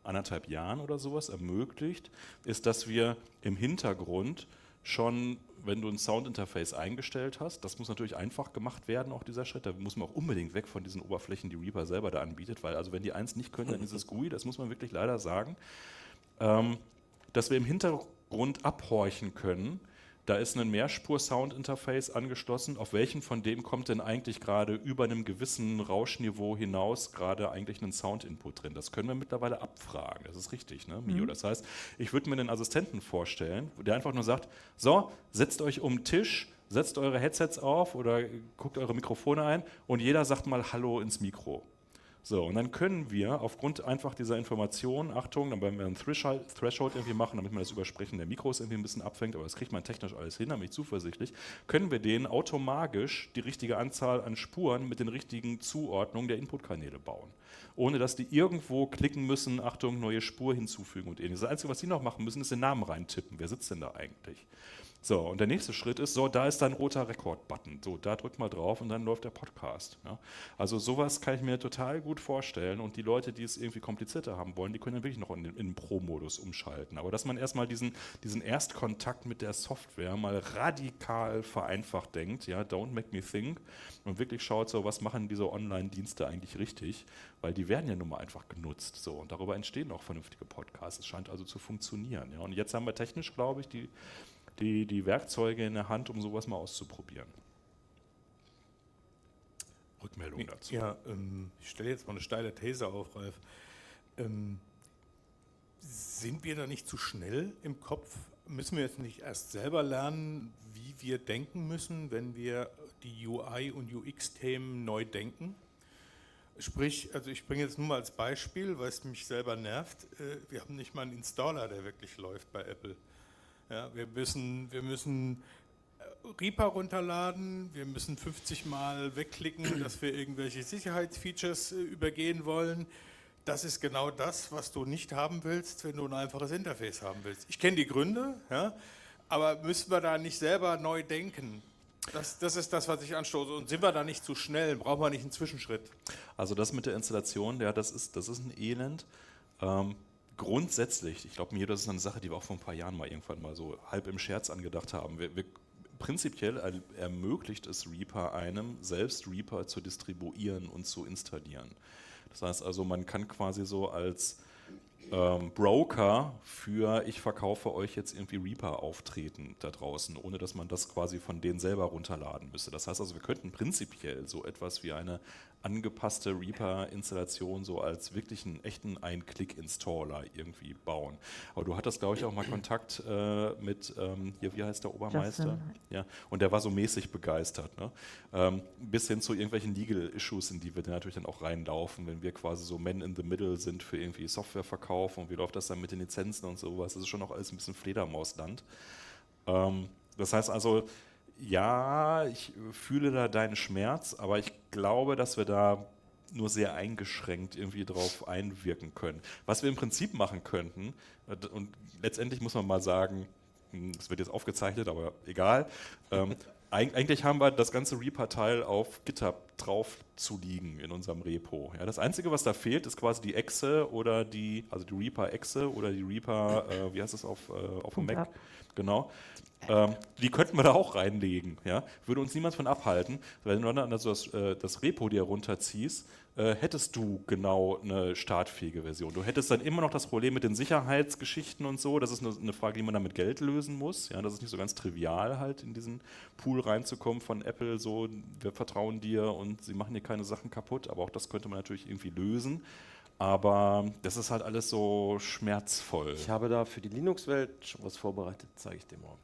anderthalb Jahren oder sowas ermöglicht, ist, dass wir im Hintergrund schon, wenn du ein Soundinterface eingestellt hast, das muss natürlich einfach gemacht werden, auch dieser Schritt, da muss man auch unbedingt weg von diesen Oberflächen, die Reaper selber da anbietet, weil also wenn die eins nicht können, dann ist es G U I, das muss man wirklich leider sagen, ähm, dass wir im Hintergrund abhorchen können. Da ist ein Mehrspur-Sound-Interface angeschlossen. Auf welchen von dem kommt denn eigentlich gerade über einem gewissen Rauschniveau hinaus gerade eigentlich ein Sound-Input drin? Das können wir mittlerweile abfragen. Das ist richtig, ne, Mio? Mhm. Das heißt, ich würde mir einen Assistenten vorstellen, der einfach nur sagt, so, setzt euch um den Tisch, setzt eure Headsets auf oder guckt eure Mikrofone ein und jeder sagt mal Hallo ins Mikro. So, und dann können wir aufgrund einfach dieser Information, Achtung, dann werden wir einen Threshold, Threshold irgendwie machen, damit man das Übersprechen der Mikros irgendwie ein bisschen abfängt, aber das kriegt man technisch alles hin, da bin ich zuversichtlich, können wir denen automatisch die richtige Anzahl an Spuren mit den richtigen Zuordnungen der Inputkanäle bauen. Ohne dass die irgendwo klicken müssen, Achtung, neue Spur hinzufügen und ähnliches. Das Einzige, was die noch machen müssen, ist den Namen reintippen. Wer sitzt denn da eigentlich? So, und der nächste Schritt ist, so, da ist ein roter Rekord-Button. So, da drückt mal drauf und dann läuft der Podcast. Ja. Also sowas kann ich mir total gut vorstellen und die Leute, die es irgendwie komplizierter haben wollen, die können dann wirklich noch in den, in den Pro-Modus umschalten. Aber dass man erstmal diesen, diesen Erstkontakt mit der Software mal radikal vereinfacht denkt, ja, don't make me think, und wirklich schaut, so, was machen diese Online-Dienste eigentlich richtig, weil die werden ja nun mal einfach genutzt. So, und darüber entstehen auch vernünftige Podcasts. Es scheint also zu funktionieren. Ja. Und jetzt haben wir technisch, glaube ich, die Die, die Werkzeuge in der Hand, um sowas mal auszuprobieren. Rückmeldung dazu. Ja, ähm, ich stelle jetzt mal eine steile These auf, Ralf. Ähm, sind wir da nicht zu schnell im Kopf? Müssen wir jetzt nicht erst selber lernen, wie wir denken müssen, wenn wir die U I- und U X-Themen neu denken? Sprich, also ich bringe jetzt nur mal als Beispiel, weil es mich selber nervt, äh, wir haben nicht mal einen Installer, der wirklich läuft bei Apple. Ja, wir müssen, wir müssen Reaper runterladen, wir müssen fünfzig Mal wegklicken, dass wir irgendwelche Sicherheitsfeatures äh, übergehen wollen. Das ist genau das, was du nicht haben willst, wenn du ein einfaches Interface haben willst. Ich kenne die Gründe, ja, aber müssen wir da nicht selber neu denken? Das, das ist das, was ich anstoße. Und sind wir da nicht zu schnell? Brauchen wir nicht einen Zwischenschritt? Also das mit der Installation, ja, das ist, das ist ein Elend. Ähm, Grundsätzlich, ich glaube mir, das ist eine Sache, die wir auch vor ein paar Jahren mal irgendwann mal so halb im Scherz angedacht haben. Wir, wir, prinzipiell er, ermöglicht es Reaper einem, selbst Reaper zu distribuieren und zu installieren. Das heißt also, man kann quasi so als ähm, Broker für ich verkaufe euch jetzt irgendwie Reaper auftreten da draußen, ohne dass man das quasi von denen selber runterladen müsste. Das heißt also, wir könnten prinzipiell so etwas wie eine angepasste Reaper-Installation so als wirklich einen echten Ein-Klick-Installer irgendwie bauen. Aber du hattest, glaube ich, auch mal Kontakt äh, mit, ähm, hier, wie heißt der Obermeister? Ja, und der war so mäßig begeistert. Ne? Ähm, bis hin zu irgendwelchen Legal-Issues, in die wir dann natürlich dann auch reinlaufen, wenn wir quasi so Men in the Middle sind für irgendwie Softwareverkauf und wie läuft das dann mit den Lizenzen und sowas. Das ist schon noch alles ein bisschen Fledermausland. Ähm, das heißt also, ja, ich fühle da deinen Schmerz, aber ich glaube, dass wir da nur sehr eingeschränkt irgendwie drauf einwirken können. Was wir im Prinzip machen könnten, und letztendlich muss man mal sagen, es wird jetzt aufgezeichnet, aber egal, ähm, eigentlich haben wir das ganze Reaper-Teil auf GitHub drauf zu liegen in unserem Repo. Ja, das Einzige, was da fehlt, ist quasi die Exe oder die, also die Reaper-Exe oder die Reaper, äh, wie heißt das auf, äh, auf dem Mac? Genau. Ähm, die könnten wir da auch reinlegen. Ja? Würde uns niemand von abhalten. Wenn du dann also das, äh, das Repo dir runterziehst, äh, hättest du genau eine startfähige Version. Du hättest dann immer noch das Problem mit den Sicherheitsgeschichten und so. Das ist eine, eine Frage, die man dann mit Geld lösen muss. Ja? Das ist nicht so ganz trivial, halt in diesen Pool reinzukommen von Apple. So, wir vertrauen dir und sie machen dir keine Sachen kaputt. Aber auch das könnte man natürlich irgendwie lösen. Aber das ist halt alles so schmerzvoll. Ich habe da für die Linux-Welt schon was vorbereitet, zeige ich dir morgen.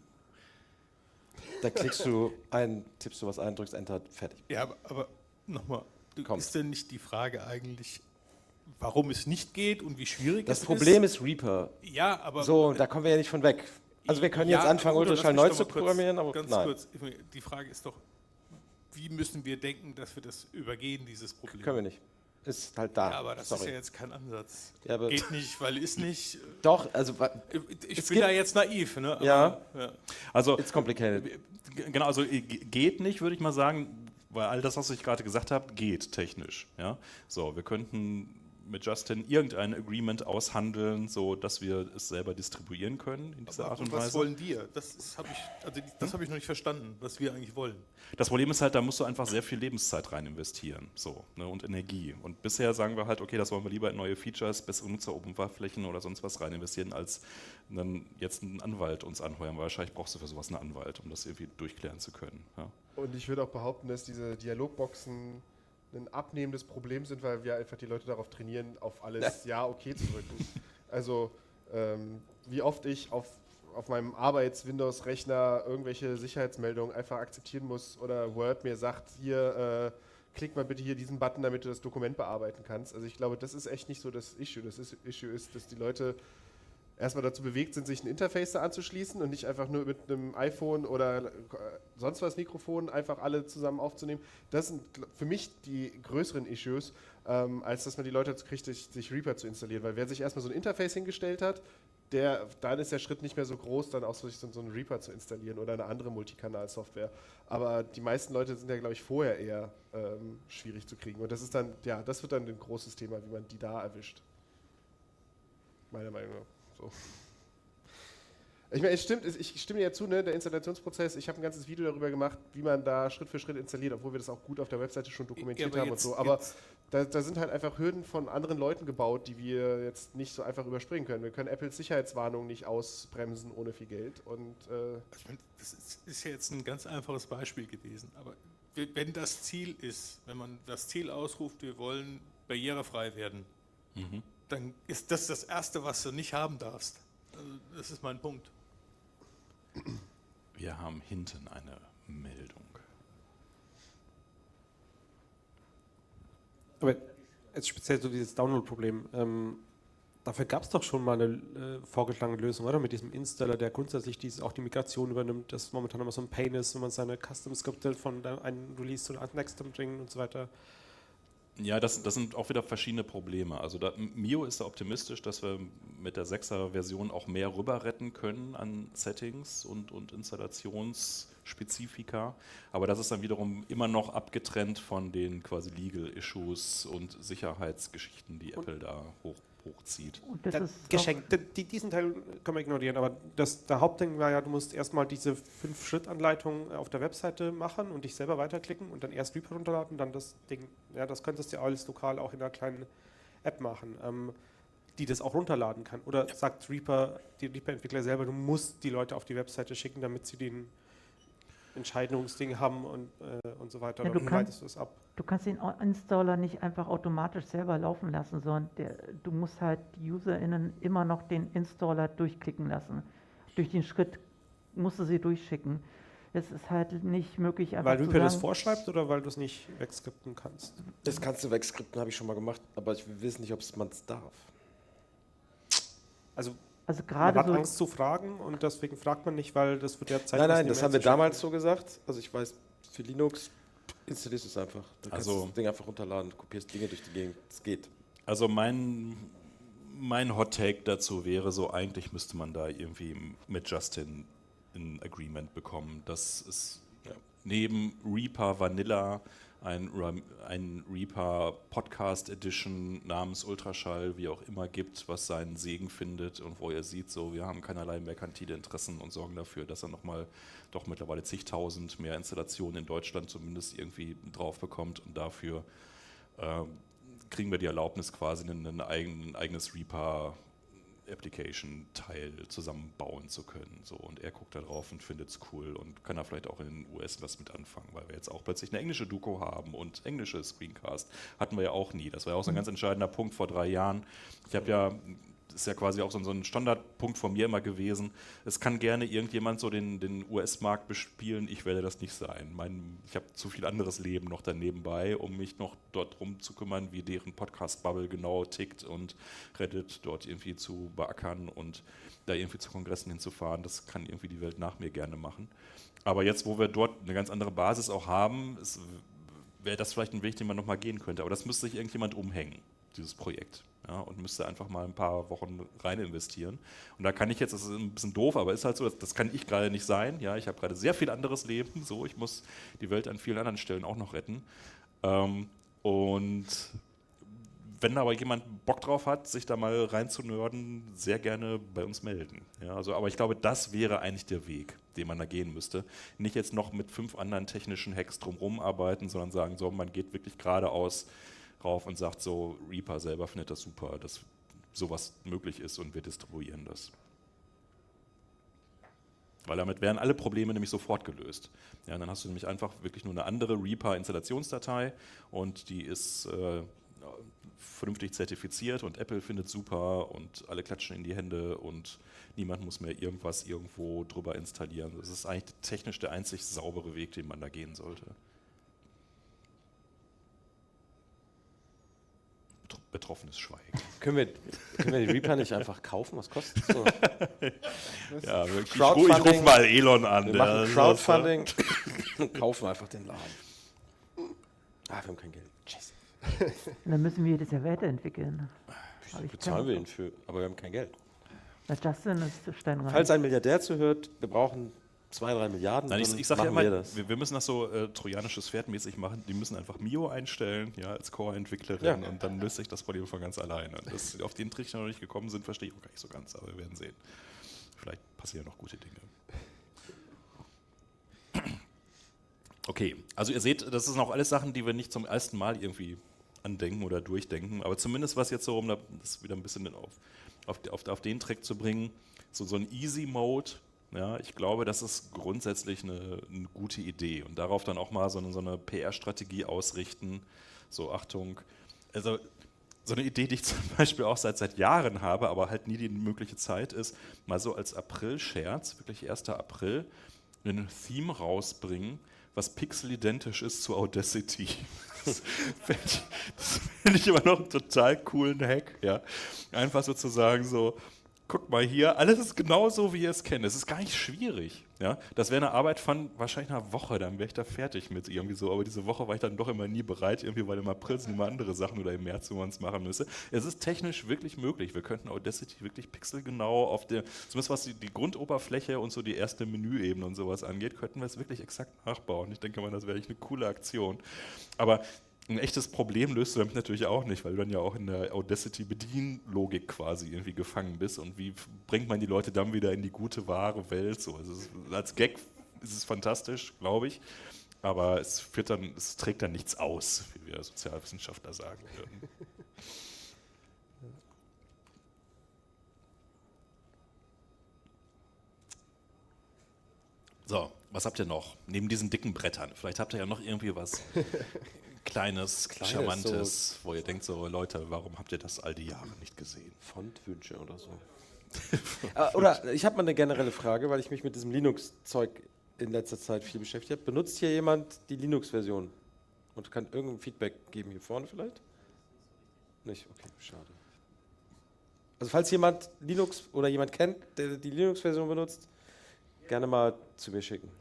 Da klickst du ein, tippst du was ein, drückst Enter, fertig. Ja, aber, aber nochmal, ist denn nicht die Frage eigentlich, warum es nicht geht und wie schwierig das es ist? Das Problem ist Reaper. Ja, aber... So, da kommen wir ja nicht von weg. Also wir können ja, jetzt anfangen, Ultraschall neu zu programmieren, aber ganz nein. kurz, die Frage ist doch, wie müssen wir denken, dass wir das übergehen, dieses Problem? Können wir nicht. Ist halt da. Ja, aber das Sorry. ist ja jetzt kein Ansatz. Ja, geht nicht, weil ist nicht. Doch, also ich, ich bin da jetzt naiv, ne? Aber, ja. ja. Also it's complicated. Genau, also geht nicht, würde ich mal sagen, weil all das, was ich gerade gesagt habe, geht technisch. Ja? So, wir könnten mit Justin irgendein Agreement aushandeln, so dass wir es selber distribuieren können in dieser Aber Art und was Weise. wollen wir? Das habe ich, also das habe ich noch nicht verstanden, was wir eigentlich wollen. Das Problem ist halt, da musst du einfach sehr viel Lebenszeit rein investieren, so, ne, und Energie. Und bisher sagen wir halt, okay, das wollen wir lieber in neue Features, bessere Nutzeroberflächen oder sonst was rein investieren, als dann jetzt einen Anwalt uns anheuern, weil wahrscheinlich brauchst du für sowas einen Anwalt, um das irgendwie durchklären zu können. Ja. Und ich würde auch behaupten, dass diese Dialogboxen ein abnehmendes Problem sind, weil wir einfach die Leute darauf trainieren, auf alles Ja, okay zu drücken. Also ähm, wie oft ich auf, auf meinem Arbeits-Windows-Rechner irgendwelche Sicherheitsmeldungen einfach akzeptieren muss oder Word mir sagt, hier, äh, klick mal bitte hier diesen Button, damit du das Dokument bearbeiten kannst. Also ich glaube, das ist echt nicht so das Issue. Das ist, Issue ist, dass die Leute erstmal dazu bewegt sind, sich ein Interface da anzuschließen und nicht einfach nur mit einem iPhone oder äh, sonst was Mikrofon einfach alle zusammen aufzunehmen. Das sind für mich die größeren Issues, ähm, als dass man die Leute dazu kriegt, sich, sich Reaper zu installieren. Weil wer sich erstmal so ein Interface hingestellt hat, der, dann ist der Schritt nicht mehr so groß, dann auch so, so einen Reaper zu installieren oder eine andere Multikanal-Software. Aber die meisten Leute sind ja, glaube ich, vorher eher ähm, schwierig zu kriegen. Und das ist dann, ja, das wird dann ein großes Thema, wie man die da erwischt. Meiner Meinung nach. So. Ich meine, es stimmt, ich stimme dir ja zu, ne, der Installationsprozess, ich habe ein ganzes Video darüber gemacht, wie man da Schritt für Schritt installiert, obwohl wir das auch gut auf der Webseite schon dokumentiert Ja, haben jetzt, und so. Aber da, da sind halt einfach Hürden von anderen Leuten gebaut, die wir jetzt nicht so einfach überspringen können. Wir können Apples Sicherheitswarnungen nicht ausbremsen ohne viel Geld. Und, äh ich meine, das ist, ist ja jetzt ein ganz einfaches Beispiel gewesen, aber wenn das Ziel ist, wenn man das Ziel ausruft, wir wollen barrierefrei werden, mhm. dann ist das das Erste, was du nicht haben darfst. Also das ist mein Punkt. Wir haben hinten eine Meldung. Aber jetzt speziell so dieses Download-Problem. Ähm, dafür gab es doch schon mal eine äh, vorgeschlagene Lösung, oder? Mit diesem Installer, der grundsätzlich dieses, auch die Migration übernimmt, das momentan immer so ein Pain ist, wenn man seine Custom-Skripte von einem Release zu Next bringen und so weiter. Ja, das, das sind auch wieder verschiedene Probleme. Also da, Mio ist da optimistisch, dass wir mit der sechser-Version auch mehr rüber retten können an Settings und, und Installationsspezifika. Aber das ist dann wiederum immer noch abgetrennt von den quasi Legal Issues und Sicherheitsgeschichten, die und Apple da hoch, hochzieht. Und das das ist geschenkt. Die, diesen Teil können wir ignorieren, aber das, der Hauptding war ja, du musst erstmal diese fünf-Schritt-Anleitung auf der Webseite machen und dich selber weiterklicken und dann erst Reaper runterladen, dann das Ding, ja, das könntest du alles lokal auch in einer kleinen App machen, ähm, die das auch runterladen kann. Oder ja. sagt Reaper, die Reaper-Entwickler selber, du musst die Leute auf die Webseite schicken, damit sie den Entscheidungsding haben und, äh, und so weiter. Ja, oder du, wie kann, leitest du es ab? Du kannst den Installer nicht einfach automatisch selber laufen lassen, sondern der, du musst halt die UserInnen immer noch den Installer durchklicken lassen. Durch den Schritt musst du sie durchschicken. Es ist halt nicht möglich, einfach Weil zu Reaper sagen, das vorschreibt oder weil du es nicht wegskripten kannst? Das kannst du wegskripten, habe ich schon mal gemacht, aber ich weiß nicht, ob man es darf. Also Also man gerade hat so, Angst zu fragen und deswegen fragt man nicht, weil das wird ja Zeit. Nein, nein, das haben wir damals so gesagt. Also ich weiß, für Linux installierst du es einfach. Du kannst Also, das Ding einfach runterladen, kopierst Dinge durch die Gegend. Es geht. Also mein, mein Hot Take dazu wäre so, eigentlich müsste man da irgendwie mit Justin ein Agreement bekommen, dass es ja, neben Reaper Vanilla ein, ein Reaper Podcast Edition namens Ultraschall, wie auch immer, gibt, was seinen Segen findet und wo ihr seht, so, wir haben keinerlei merkantile Interessen und sorgen dafür, dass er nochmal doch mittlerweile zigtausend mehr Installationen in Deutschland zumindest irgendwie drauf bekommt und dafür äh, kriegen wir die Erlaubnis, quasi ein, ein, eigen, ein eigenes Reaper Application-Teil zusammenbauen zu können. So. Und er guckt da drauf und findet es cool und kann da vielleicht auch in den U S was mit anfangen, weil wir jetzt auch plötzlich eine englische Doku haben und englische Screencast hatten wir ja auch nie. Das war ja auch so ein ganz entscheidender Punkt vor drei Jahren. Ich habe ja, das ist ja quasi auch so ein Standardpunkt von mir immer gewesen, es kann gerne irgendjemand so den, den U S-Markt bespielen, ich werde das nicht sein. Mein, ich habe zu viel anderes Leben noch daneben bei, um mich noch dort drum zu kümmern, wie deren Podcast-Bubble genau tickt und Reddit dort irgendwie zu beackern und da irgendwie zu Kongressen hinzufahren. Das kann irgendwie die Welt nach mir gerne machen. Aber jetzt, wo wir dort eine ganz andere Basis auch haben, wäre das vielleicht ein Weg, den man nochmal gehen könnte. Aber das müsste sich irgendjemand umhängen, dieses Projekt. Ja, und müsste einfach mal ein paar Wochen rein investieren. Und da kann ich jetzt, das ist ein bisschen doof, aber ist halt so, das, das kann ich gerade nicht sein. Ja, ich habe gerade sehr viel anderes Leben. So, ich muss die Welt an vielen anderen Stellen auch noch retten. Ähm, und wenn aber jemand Bock drauf hat, sich da mal reinzunörden, sehr gerne bei uns melden. Ja, also, aber ich glaube, das wäre eigentlich der Weg, den man da gehen müsste. Nicht jetzt noch mit fünf anderen technischen Hacks drumherum arbeiten, sondern sagen, so, man geht wirklich geradeaus rauf und sagt so, Reaper selber findet das super, dass sowas möglich ist und wir distribuieren das. Weil damit wären alle Probleme nämlich sofort gelöst. Ja, dann hast du nämlich einfach wirklich nur eine andere Reaper-Installationsdatei und die ist äh, vernünftig zertifiziert und Apple findet super und alle klatschen in die Hände und niemand muss mehr irgendwas irgendwo drüber installieren. Das ist eigentlich technisch der einzig saubere Weg, den man da gehen sollte. Betroffenes Schweigen. Können wir, können wir die Reaper nicht einfach kaufen? Was kostet das so? Ja, wirklich. Ich, ru- ich rufe mal Elon an. Wir der- machen Crowdfunding und kaufen einfach den Laden. Ah, wir haben kein Geld. Scheiße. Und dann müssen wir das ja weiterentwickeln. Hab ich Bezahlen keinen wir Bock. ihn für, aber wir haben kein Geld. Na, Justin ist steinreich. Falls ein Milliardär zuhört, wir brauchen zwei, drei Milliarden, Nein, ich, dann ich sage ja machen wir immer, das. wir, wir müssen das so äh, trojanisches Pferd mäßig machen. Die müssen einfach Mio einstellen, ja, als Core-Entwicklerin Ja. und dann löst sich das Problem von ganz alleine. Dass auf den Trick noch nicht gekommen sind, verstehe ich auch gar nicht so ganz, aber wir werden sehen. Vielleicht passieren noch gute Dinge. Okay, also ihr seht, das sind auch alles Sachen, die wir nicht zum ersten Mal irgendwie andenken oder durchdenken, aber zumindest was jetzt so, um das wieder ein bisschen auf, auf, auf, auf den Trick zu bringen, so, so ein Easy-Mode. Ja, ich glaube, das ist grundsätzlich eine, eine gute Idee und darauf dann auch mal so eine, so eine P R-Strategie ausrichten. So, Achtung, also so eine Idee, die ich zum Beispiel auch seit, seit Jahren habe, aber halt nie die mögliche Zeit ist, mal so als April-Scherz, wirklich erster April, ein Theme rausbringen, was pixelidentisch ist zu Audacity. Das finde ich, das find ich immer noch einen total coolen Hack. Ja. Einfach sozusagen so, guck mal hier, alles ist genauso, wie ihr es kennt. Es ist gar nicht schwierig. Ja? Das wäre eine Arbeit von wahrscheinlich einer Woche, dann wäre ich da fertig mit irgendwie so. Aber diese Woche war ich dann doch immer nie bereit, irgendwie, weil im April sind immer andere Sachen oder im März, wo man es machen müsste. Es ist technisch wirklich möglich. Wir könnten Audacity wirklich pixelgenau auf der, zumindest was die, die Grundoberfläche und so die erste Menüebene und sowas angeht, könnten wir es wirklich exakt nachbauen. Ich denke mal, das wäre echt eine coole Aktion. Aber ein echtes Problem löst du damit natürlich auch nicht, weil du dann ja auch in der Audacity-Bedienlogik quasi irgendwie gefangen bist. Und wie bringt man die Leute dann wieder in die gute, wahre Welt? So, also es ist, als Gag ist es fantastisch, glaube ich. Aber es, führt dann, es trägt dann nichts aus, wie wir Sozialwissenschaftler sagen würden. So, was habt ihr noch? Neben diesen dicken Brettern. Vielleicht habt ihr ja noch irgendwie was Kleines, Kleines, Charmantes, wo ihr denkt so, Leute, warum habt ihr das all die Jahre nicht gesehen? Fontwünsche oder so. Ah, oder ich habe mal eine generelle Frage, weil ich mich mit diesem Linux-Zeug in letzter Zeit viel beschäftigt habe. Benutzt hier jemand die Linux-Version und kann irgendein Feedback geben hier vorne vielleicht? Nicht? Okay, schade. Also falls jemand Linux oder jemand kennt, der die Linux-Version benutzt, gerne mal zu mir schicken.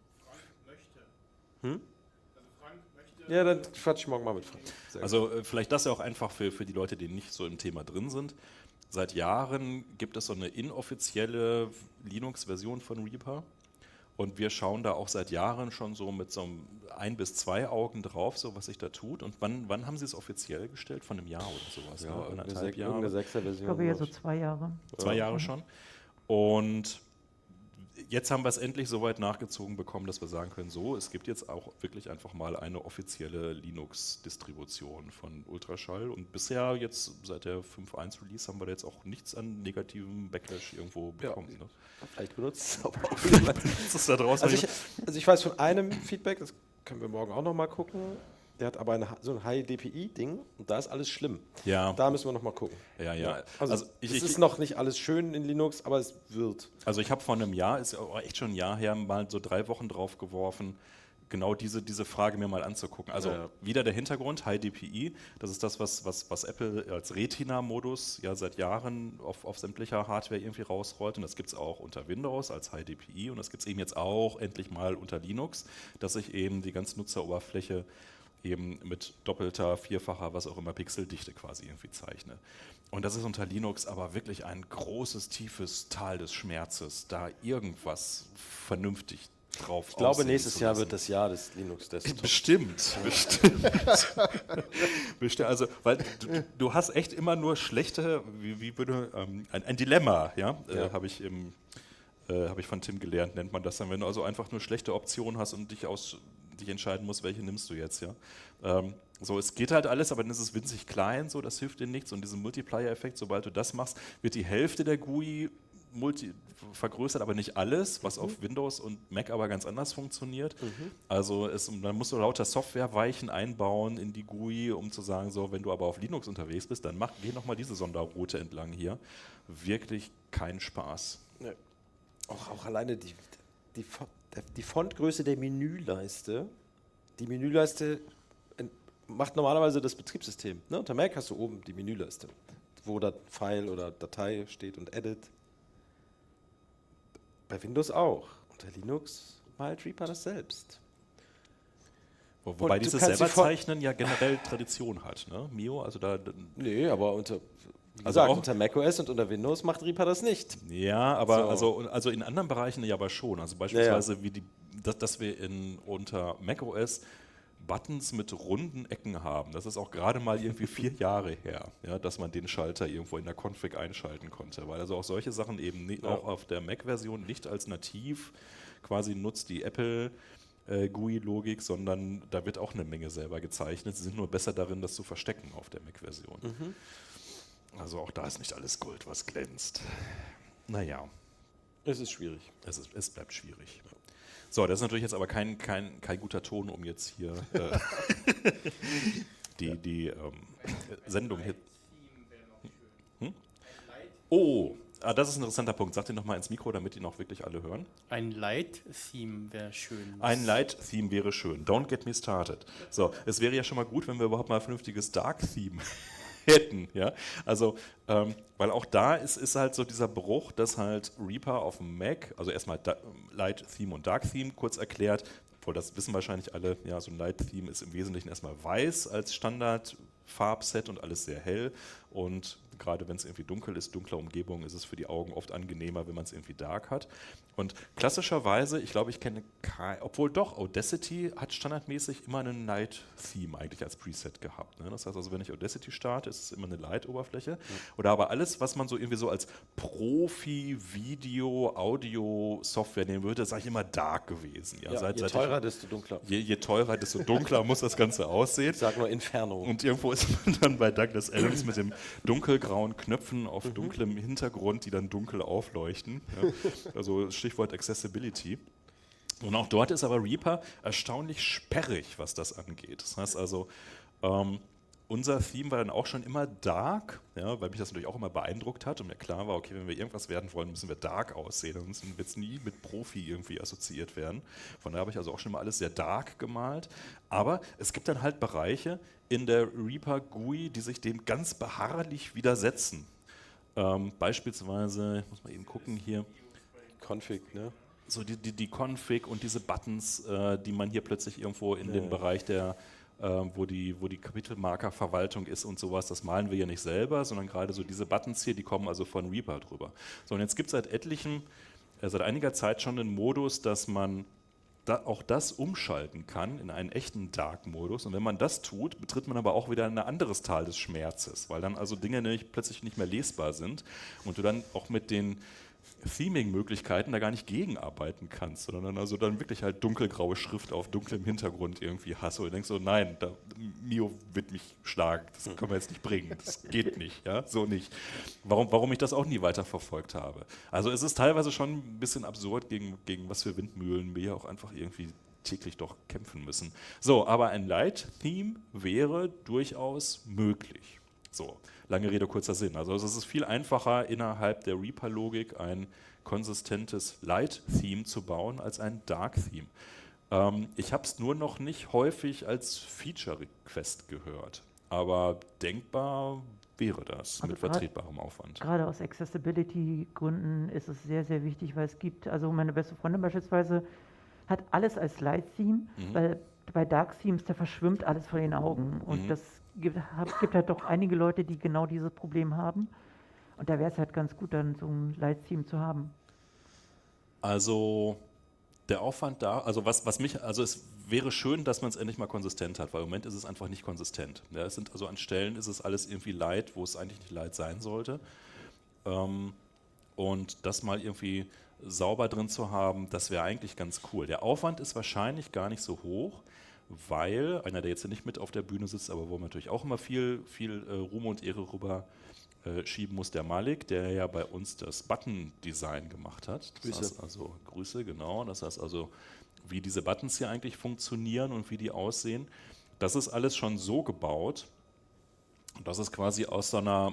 Hm? Ja, dann quatsch ich morgen mal mit Frank. Sehr Also äh, vielleicht das ja auch einfach für, für die Leute, die nicht so im Thema drin sind. Seit Jahren gibt es so eine inoffizielle Linux-Version von Reaper und wir schauen da auch seit Jahren schon so mit so einem ein bis zwei Augen drauf, so was sich da tut. Und wann, wann haben Sie es offiziell gestellt? Von einem Jahr oder sowas? Ja, ne? irgendeine Anderthalb Sek- irgendeine Jahre? Sechser-Version. Ich glaube ja so glaub ich. zwei Jahre. Zwei Jahre schon. Und jetzt haben wir es endlich so weit nachgezogen bekommen, dass wir sagen können, so, es gibt jetzt auch wirklich einfach mal eine offizielle Linux-Distribution von Ultraschall. Und bisher jetzt seit der fünf Punkt eins Release haben wir da jetzt auch nichts an negativem Backlash irgendwo Ja. bekommen. Ne? Vielleicht benutzt es aber auch jemand. Das ist da draußen. Also ich, also ich weiß von einem Feedback, das können wir morgen auch noch mal gucken. Der hat aber eine, so ein High D P I-Ding und da ist alles schlimm. ja, Da müssen wir noch mal gucken. ja, ja. Also, Also ich, es ich, ist noch nicht alles schön in Linux, aber es wird. Also ich habe vor einem Jahr, ist ja auch echt schon ein Jahr her, mal so drei Wochen drauf geworfen, genau diese, diese Frage mir mal anzugucken. Also Ja, ja. wieder der Hintergrund, High D P I, das ist das, was, was, was Apple als Retina-Modus ja seit Jahren auf, auf sämtlicher Hardware irgendwie rausrollt und das gibt es auch unter Windows als High D P I und das gibt es eben jetzt auch endlich mal unter Linux, dass sich eben die ganze Nutzeroberfläche eben mit doppelter, vierfacher, was auch immer, Pixeldichte quasi irgendwie zeichne. Und das ist unter Linux aber wirklich ein großes, tiefes Tal des Schmerzes, da irgendwas vernünftig drauf Ich glaube, aussehen nächstes zu Jahr lassen. wird das Jahr des Linux-Desktops. Bestimmt, bestimmt. bestimmt. Also, weil du, du hast echt immer nur schlechte, wie, wie würde, ähm, ein, ein Dilemma, ja, Ja. äh, habe ich im, äh, habe ich von Tim gelernt, nennt man das dann, wenn du also einfach nur schlechte Optionen hast und dich aus, dich entscheiden musst, welche nimmst du jetzt, ja. Ähm, so, es geht halt alles, aber dann ist es winzig klein, so, das hilft dir nichts und diesen Multiplier-Effekt, sobald du das machst, wird die Hälfte der G U I Multi vergrößert, aber nicht alles, was mhm. auf Windows und Mac aber ganz anders funktioniert. Mhm. Also es, dann musst du lauter Softwareweichen einbauen in die G U I, um zu sagen, so, wenn du aber auf Linux unterwegs bist, dann mach, geh nochmal diese Sonderroute entlang hier. Wirklich kein Spaß. Ja. Auch, auch alleine die, die, die Fontgröße der Menüleiste. Die Menüleiste macht normalerweise das Betriebssystem. Ne? Unter Mac hast du oben die Menüleiste, wo da File oder Datei steht und Edit. Bei Windows auch. Unter Linux malt Reaper das selbst. Wo, wobei Und du dieses kannst selber sie von- Zeichnen ja generell Tradition hat, ne? Mio, also da. Nee, aber unter, wie Also gesagt, auch- unter macOS und unter Windows macht Reaper das nicht. Ja, aber So. also, also in anderen Bereichen ja aber schon. Also beispielsweise wie die, dass, dass wir in unter macOS Buttons mit runden Ecken haben. Das ist auch gerade mal irgendwie vier Jahre her, ja, dass man den Schalter irgendwo in der Config einschalten konnte. Weil also auch solche Sachen eben nie, Ja. auch auf der Mac-Version nicht als nativ quasi nutzt die Apple äh, G U I-Logik, sondern da wird auch eine Menge selber gezeichnet. Sie sind nur besser darin, das zu verstecken auf der Mac-Version. Mhm. Also auch da ist nicht alles Gold, was glänzt. Naja. Es ist schwierig. Es, ist, es bleibt schwierig. So, das ist natürlich jetzt aber kein, kein, kein guter Ton, um jetzt hier äh, die, die ähm, Sendung hier. Hm? Oh, ah, das ist ein interessanter Punkt. Sag den nochmal ins Mikro, damit die noch wirklich alle hören. Ein Light-Theme wäre schön. Ein Light-Theme wäre schön. Don't get me started. So, es wäre ja schon mal gut, wenn wir überhaupt mal ein vernünftiges Dark-Theme hätten, ja, also, ähm, weil auch da ist, ist halt so dieser Bruch, dass halt Reaper auf dem Mac, also erstmal da, Light Theme und Dark Theme kurz erklärt, obwohl das wissen wahrscheinlich alle, ja, so ein Light Theme ist im Wesentlichen erstmal weiß als Standard-Farbset und alles sehr hell und gerade wenn es irgendwie dunkel ist, dunkler Umgebung, ist es für die Augen oft angenehmer, wenn man es irgendwie dark hat. Und klassischerweise, ich glaube, ich kenne kein, obwohl doch, Audacity hat standardmäßig immer einen Light-Theme eigentlich als Preset gehabt. Ne? Das heißt also, wenn ich Audacity starte, ist es immer eine Light-Oberfläche. Ja. Oder aber alles, was man so irgendwie so als Profi-Video, Audio-Software nehmen würde, sage ich immer dark gewesen. Ja, Ja, seit, je seit teurer, ich, desto dunkler. Je, je teurer, desto dunkler muss das Ganze aussehen. Ich sag nur Inferno. Und irgendwo ist man dann bei Douglas Adams mit dem dunkelgrauen Knöpfen auf Mhm. dunklem Hintergrund, die dann dunkel aufleuchten. Ja. Also Stichwort Accessibility. Und auch dort ist aber Reaper erstaunlich sperrig, was das angeht. Das heißt also, ähm, unser Theme war dann auch schon immer dark, ja, weil mich das natürlich auch immer beeindruckt hat und mir klar war, okay, wenn wir irgendwas werden wollen, müssen wir dark aussehen, sonst wird es nie mit Profi irgendwie assoziiert werden. Von daher habe ich also auch schon mal alles sehr dark gemalt. Aber es gibt dann halt Bereiche in der Reaper G U I, die sich dem ganz beharrlich widersetzen. Ähm, beispielsweise, ich muss mal eben gucken hier, Config, ne? so die, die, die Config und diese Buttons, äh, die man hier plötzlich irgendwo in Ja, dem ja. Bereich der, äh, wo die, wo die Kapitelmarkerverwaltung ist und sowas, das malen wir ja nicht selber, sondern gerade so diese Buttons hier, die kommen also von Reaper drüber. So, und jetzt gibt es seit etlichen, äh, seit einiger Zeit schon einen Modus, dass man da auch das umschalten kann in einen echten Dark-Modus. Und wenn man das tut, betritt man aber auch wieder ein anderes Tal des Schmerzes, weil dann also Dinge nämlich plötzlich nicht mehr lesbar sind und du dann auch mit den Theming-Möglichkeiten da gar nicht gegenarbeiten kannst, sondern dann also dann wirklich halt dunkelgraue Schrift auf dunklem Hintergrund irgendwie hast. Und du denkst so, nein, da, Mio wird mich schlagen, das können wir jetzt nicht bringen, das geht nicht, ja, so nicht. Warum, warum ich das auch nie weiter verfolgt habe. Also es ist teilweise schon ein bisschen absurd, gegen, gegen was für Windmühlen wir ja auch einfach irgendwie täglich doch kämpfen müssen. So, aber ein Light-Theme wäre durchaus möglich. So, lange Rede, kurzer Sinn. Also es ist viel einfacher, innerhalb der Reaper-Logik ein konsistentes Light-Theme zu bauen, als ein Dark-Theme. Ähm, ich habe es nur noch nicht häufig als Feature-Request gehört, aber denkbar wäre das Also mit grad- vertretbarem Aufwand. Gerade aus Accessibility-Gründen ist es sehr, sehr wichtig, weil es gibt, also meine beste Freundin beispielsweise hat alles als Light-Theme, Mhm. weil bei Dark-Themes, da verschwimmt alles vor den Augen. Und Mhm. das gibt, hab, gibt halt doch einige Leute, die genau dieses Problem haben. Und da wäre es halt ganz gut, dann so ein Light-Theme zu haben. Also der Aufwand da, also was, was mich, also es wäre schön, dass man es endlich mal konsistent hat, weil im Moment ist es einfach nicht konsistent. Ja, es sind also an Stellen ist es alles irgendwie light, wo es eigentlich nicht light sein sollte. Ähm, und das mal irgendwie sauber drin zu haben, das wäre eigentlich ganz cool. Der Aufwand ist wahrscheinlich gar nicht so hoch, weil einer, der jetzt nicht mit auf der Bühne sitzt, aber wo man natürlich auch immer viel, viel äh, Ruhm und Ehre rüber äh, schieben muss, der Malik, der ja bei uns das Button-Design gemacht hat. Das Grüße. heißt also, Grüße, genau. Das heißt also, wie diese Buttons hier eigentlich funktionieren und wie die aussehen. Das ist alles schon so gebaut, dass es quasi aus so einer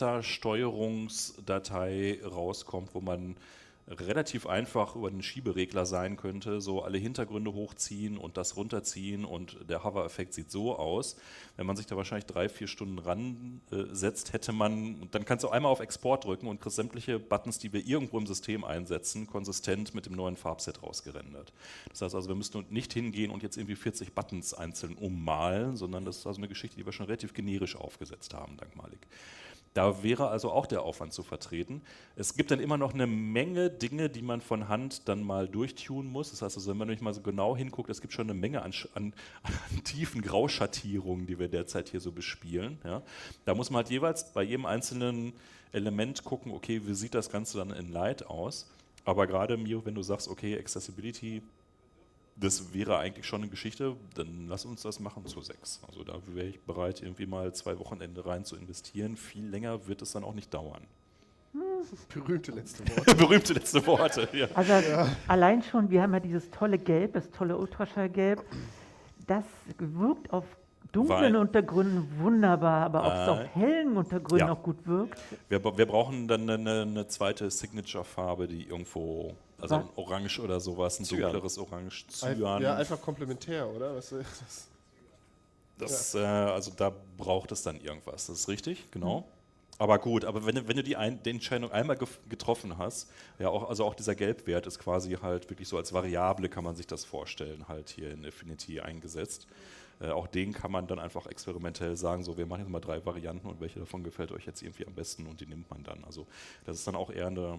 Master-Steuerungsdatei rauskommt, wo man relativ einfach über einen Schieberegler sein könnte, so alle Hintergründe hochziehen und das runterziehen und der Hover-Effekt sieht so aus. Wenn man sich da wahrscheinlich drei, vier Stunden ran äh, setzt, hätte man, dann kannst du einmal auf Export drücken und kriegst sämtliche Buttons, die wir irgendwo im System einsetzen, konsistent mit dem neuen Farbset rausgerendert. Das heißt also, wir müssten nicht hingehen und jetzt irgendwie vierzig Buttons einzeln ummalen, sondern das ist also eine Geschichte, die wir schon relativ generisch aufgesetzt haben, dank Malik. Da wäre also auch der Aufwand zu vertreten. Es gibt dann immer noch eine Menge Dinge, die man von Hand dann mal durchtunen muss. Das heißt also, wenn man nicht mal so genau hinguckt, es gibt schon eine Menge an, an, an tiefen Grauschattierungen, die wir derzeit hier so bespielen. Ja. Da muss man halt jeweils bei jedem einzelnen Element gucken, okay, wie sieht das Ganze dann in Light aus? Aber gerade, Mio, wenn du sagst, okay, Accessibility, das wäre eigentlich schon eine Geschichte, dann lass uns das machen zu sechs. Also da wäre ich bereit, irgendwie mal zwei Wochenende rein zu investieren. Viel länger wird es dann auch nicht dauern. Berühmte letzte Worte. Berühmte letzte Worte, ja. Also allein schon, wir haben ja dieses tolle Gelb, das tolle Ultraschallgelb. Das wirkt auf dunklen Weil- Untergründen wunderbar, aber ob es Äh, auf hellen Untergründen ja. auch gut wirkt. Wir, wir brauchen dann eine, eine zweite Signature-Farbe, die irgendwo, also ein Orange oder sowas, ein Cyan. dunkleres Orange, Ein- Cyan. Ja, einfach komplementär, oder? Was, das, Das, äh, also da braucht es dann irgendwas, das ist richtig, genau. Aber gut, aber wenn, du- wenn du die, ein, die Entscheidung einmal gef- getroffen hast, ja auch, also auch dieser Gelbwert ist quasi halt wirklich so als Variable, kann man sich das vorstellen, halt hier in Affinity eingesetzt. Äh, auch den kann man dann einfach experimentell sagen, so wir machen jetzt mal drei Varianten und welche davon gefällt euch jetzt irgendwie am besten und die nimmt man dann. Also das ist dann auch eher eine,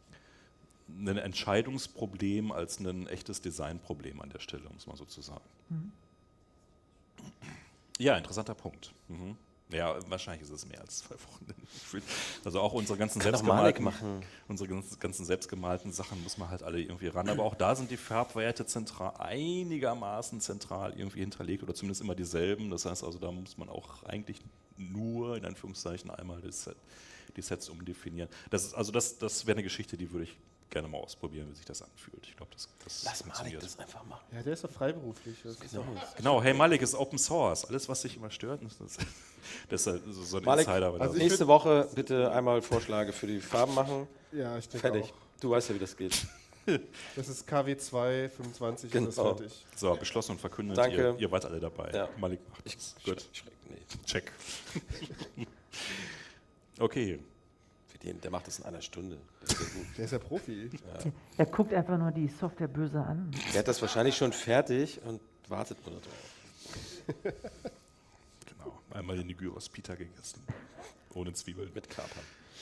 ein Entscheidungsproblem als ein echtes Designproblem an der Stelle, um es mal so zu sagen. Ja, interessanter Punkt. Mhm. Ja, wahrscheinlich ist es mehr als zwei Wochen. Also auch unsere ganzen Kann doch Malik selbstgemalten, machen. unsere ganzen, ganzen selbstgemalten Sachen muss man halt alle irgendwie ran. Aber auch da sind die Farbwerte zentral, einigermaßen zentral irgendwie hinterlegt oder zumindest immer dieselben. Das heißt also, da muss man auch eigentlich nur in Anführungszeichen einmal das Set, die Sets umdefinieren. Das ist, also das, das wäre eine Geschichte, die würde ich gerne mal ausprobieren, wie sich das anfühlt. Ich glaube, das, das Lass Malik funktioniert. das einfach machen. ja, der ist doch freiberuflich. Das ist Genau. Genau, hey Malik ist Open Source. Alles, was dich immer stört, ist das, das ist halt so so ein Malik, Insider. also ich nächste Woche bitte einmal Vorschläge für die Farben machen. ja, ich denke Fertig. auch. Du weißt ja, wie das geht. Das ist K W zwei fünfundzwanzig Genau. ist das fertig. So, beschlossen und verkündet, Danke. ihr, ihr wart alle dabei. Ja. Malik macht Ich, das. Gut, Schreck, nee. check. Okay, Für den, der macht das in einer Stunde. Das ist ja gut. Der ist ja Profi. Er guckt einfach nur die Software böse an. Der hat das wahrscheinlich schon fertig und wartet nur darauf. genau. Einmal den Gyros Pita gegessen. Ohne Zwiebeln. Mit Kapern.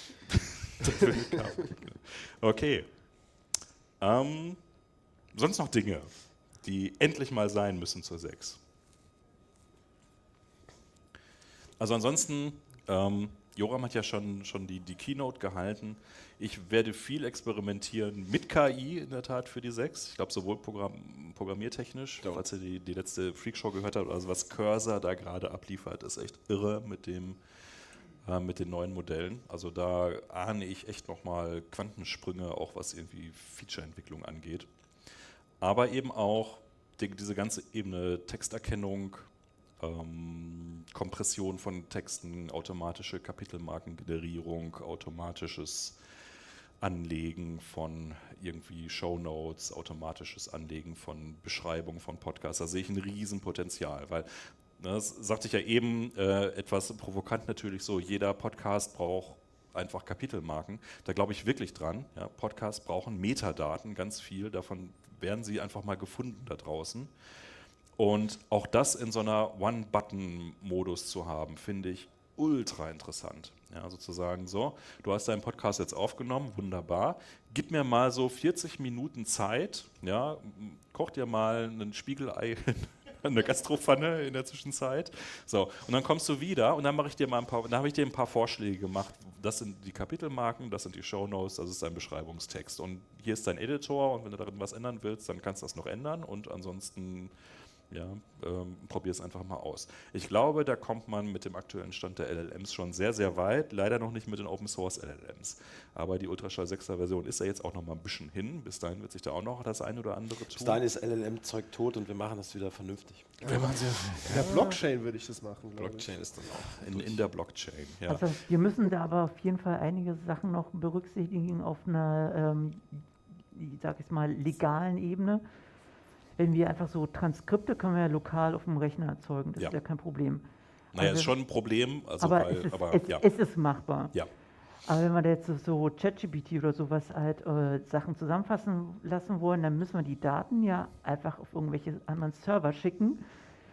Okay. Ähm, sonst noch Dinge, die endlich mal sein müssen zur sechs. Also ansonsten, ähm, Joram hat ja schon, schon die, die Keynote gehalten. Ich werde viel experimentieren mit K I in der Tat für die sechs. Ich glaube sowohl Programm, programmiertechnisch, Ja. falls ihr die, die letzte Freakshow gehört habt, also was Cursor da gerade abliefert, ist echt irre mit dem äh, mit den neuen Modellen. Also da ahne ich echt nochmal Quantensprünge, auch was irgendwie Feature-Entwicklung angeht. Aber eben auch die, diese ganze Ebene Texterkennung, ähm, Kompression von Texten, automatische Kapitelmarkengenerierung, automatisches Anlegen von irgendwie Shownotes, automatisches Anlegen von Beschreibungen von Podcasts. Da sehe ich ein Riesenpotenzial, weil das sagte ich ja eben, äh, etwas provokant natürlich so, jeder Podcast braucht einfach Kapitelmarken. Da glaube ich wirklich dran. Ja, Podcasts brauchen Metadaten, ganz viel. Davon werden sie einfach mal gefunden da draußen. Und auch das in so einer One-Button-Modus zu haben, finde ich ultra interessant. Ja, sozusagen so, du hast deinen Podcast jetzt aufgenommen, wunderbar. Gib mir mal so vierzig Minuten Zeit, ja, koch dir mal ein Spiegelei, eine Gastropfanne in der Zwischenzeit. So, und dann kommst du wieder und dann mache ich dir mal ein paar, dann habe ich dir ein paar Vorschläge gemacht. Das sind die Kapitelmarken, das sind die Shownotes, das ist dein Beschreibungstext. Und hier ist dein Editor und wenn du darin was ändern willst, dann kannst du das noch ändern und ansonsten ja, ähm, probier es einfach mal aus. Ich glaube, da kommt man mit dem aktuellen Stand der L L Ms schon sehr, sehr weit. Leider noch nicht mit den Open Source L L Ms. Aber die Ultraschall sechser Version ist ja jetzt auch noch mal ein bisschen hin. Bis dahin wird sich da auch noch das eine oder andere tun. Bis dahin ist L L M-Zeug tot und wir machen das wieder vernünftig. In der Blockchain würde ich das machen. glaube ich. Blockchain ist dann auch. In, in der Blockchain, ja. Also wir müssen da aber auf jeden Fall einige Sachen noch berücksichtigen auf einer, ähm, ich sag jetzt mal, legalen Ebene. Wenn wir einfach so Transkripte können wir ja lokal auf dem Rechner erzeugen, das Ja. ist ja kein Problem. Naja, Also- ist schon ein Problem. Also aber weil, es, ist, aber es, ja. es ist machbar. ja. Aber wenn wir da jetzt so- so ChatGPT oder sowas halt äh, Sachen zusammenfassen lassen wollen, dann müssen wir die Daten ja einfach auf irgendwelche anderen Server schicken.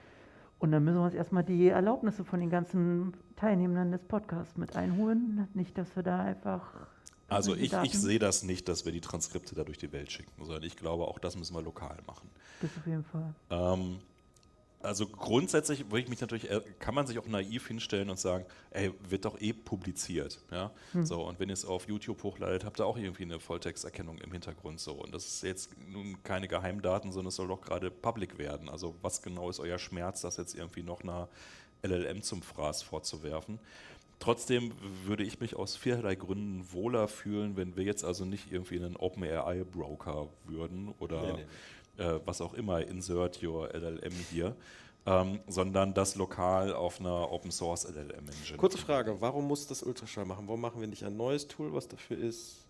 Und dann müssen wir uns erstmal die Erlaubnisse von den ganzen Teilnehmern des Podcasts mit einholen. Nicht, dass wir da einfach. Also irgendwelche ich, ich Daten- sehe das nicht, dass wir die Transkripte da durch die Welt schicken, sondern ich glaube, auch das müssen wir lokal machen. Das auf jeden Fall. Ähm, also grundsätzlich würde ich mich natürlich, äh, kann man sich auch naiv hinstellen und sagen, ey, wird doch eh publiziert. Ja? So, und wenn ihr es auf YouTube hochladet, habt ihr auch irgendwie eine Volltexterkennung im Hintergrund. So. Und das ist jetzt nun keine Geheimdaten, sondern es soll doch gerade public werden. Also was genau ist euer Schmerz, das jetzt irgendwie noch einer L L M zum Fraß vorzuwerfen? Trotzdem würde ich mich aus vielerlei Gründen wohler fühlen, wenn wir jetzt also nicht irgendwie einen OpenAI-Broker würden oder Nee, nee. Äh, was auch immer, insert your L L M hier, ähm, sondern das lokal auf einer Open-Source L L M-Engine. Kurze Frage, warum muss das Ultraschall machen? Warum machen wir nicht ein neues Tool, was dafür ist,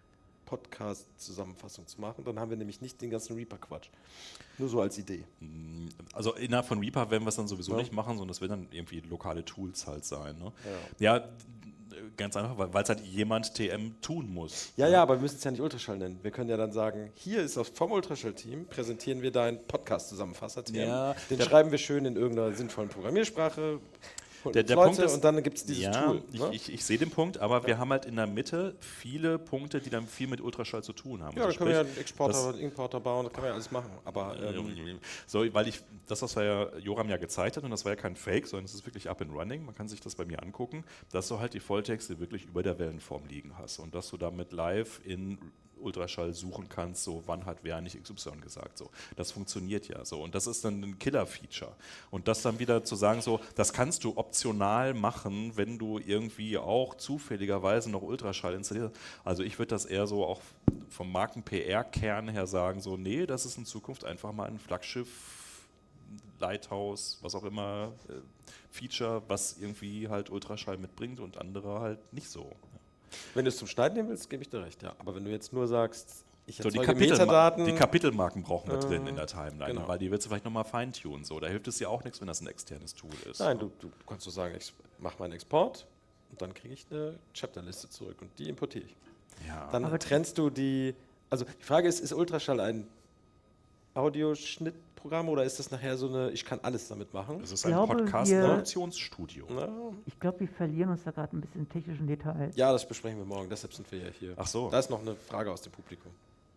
Podcast-Zusammenfassung zu machen? Dann haben wir nämlich nicht den ganzen Reaper-Quatsch. Nur so als Idee. Also innerhalb von Reaper werden wir es dann sowieso Ja. nicht machen, sondern es werden dann irgendwie lokale Tools halt sein. Ne? Ja. ja, ganz einfach, weil es halt jemand T M tun muss. Ja, ja, aber wir müssen es ja nicht Ultraschall nennen. Wir können ja dann sagen, hier ist aus vom Ultraschall-Team, präsentieren wir dein Podcast-Zusammenfasser-T M. Ja, Den der- schreiben wir schön in irgendeiner sinnvollen Programmiersprache. holen Der, uns der Leute Punkt ist, und dann gibt es dieses ja, Tool. ich, ne? ich, ich sehe den Punkt, aber wir haben halt in der Mitte viele Punkte, die dann viel mit Ultraschall zu tun haben. Ja, Also dann können wir ja sprich, einen Exporter das- und Importer bauen, das kann man ja alles machen. Aber ähm, So, weil ich, das, was wir ja, Joram ja gezeigt hat, und das war ja kein Fake, sondern es ist wirklich up and running, man kann sich das bei mir angucken, dass du halt die Volltexte wirklich über der Wellenform liegen hast und dass du damit live in Ultraschall suchen kannst, so wann hat wer nicht X Y gesagt. So. Das funktioniert ja so und das ist dann ein Killer-Feature. Und das dann wieder zu sagen, so, das kannst du optional machen, wenn du irgendwie auch zufälligerweise noch Ultraschall installierst. Also ich würde das eher so auch vom Marken-P R-Kern her sagen, so, nee, das ist in Zukunft einfach mal ein Flaggschiff, Lighthouse, was auch immer, äh, Feature, was irgendwie halt Ultraschall mitbringt und andere halt nicht so. wenn du es zum Schneiden nehmen willst, gebe ich dir recht, ja. Aber wenn du jetzt nur sagst, ich So, die, erzeuge Kapitelma Metadaten, die Kapitelmarken brauchen wir Äh, drin in der Timeline, genau. weil die willst du vielleicht nochmal feintunen. So. Da hilft es ja auch nichts, wenn das ein externes Tool ist. nein, du, du kannst so sagen, ich mache meinen Export und dann kriege ich eine Chapterliste zurück und die importiere ich. Ja. Dann Aber- trennst du die, also die Frage ist, ist Ultraschall ein Audioschnittprogramm oder ist das nachher so eine, ich kann alles damit machen? Es ist ein glaube, wir- Podcast-Produktionsstudio. Na, Ich glaube, wir verlieren uns da gerade ein bisschen in technischen Details. ja, das besprechen wir morgen, deshalb sind wir ja hier. Ach so. Da ist noch eine Frage aus dem Publikum.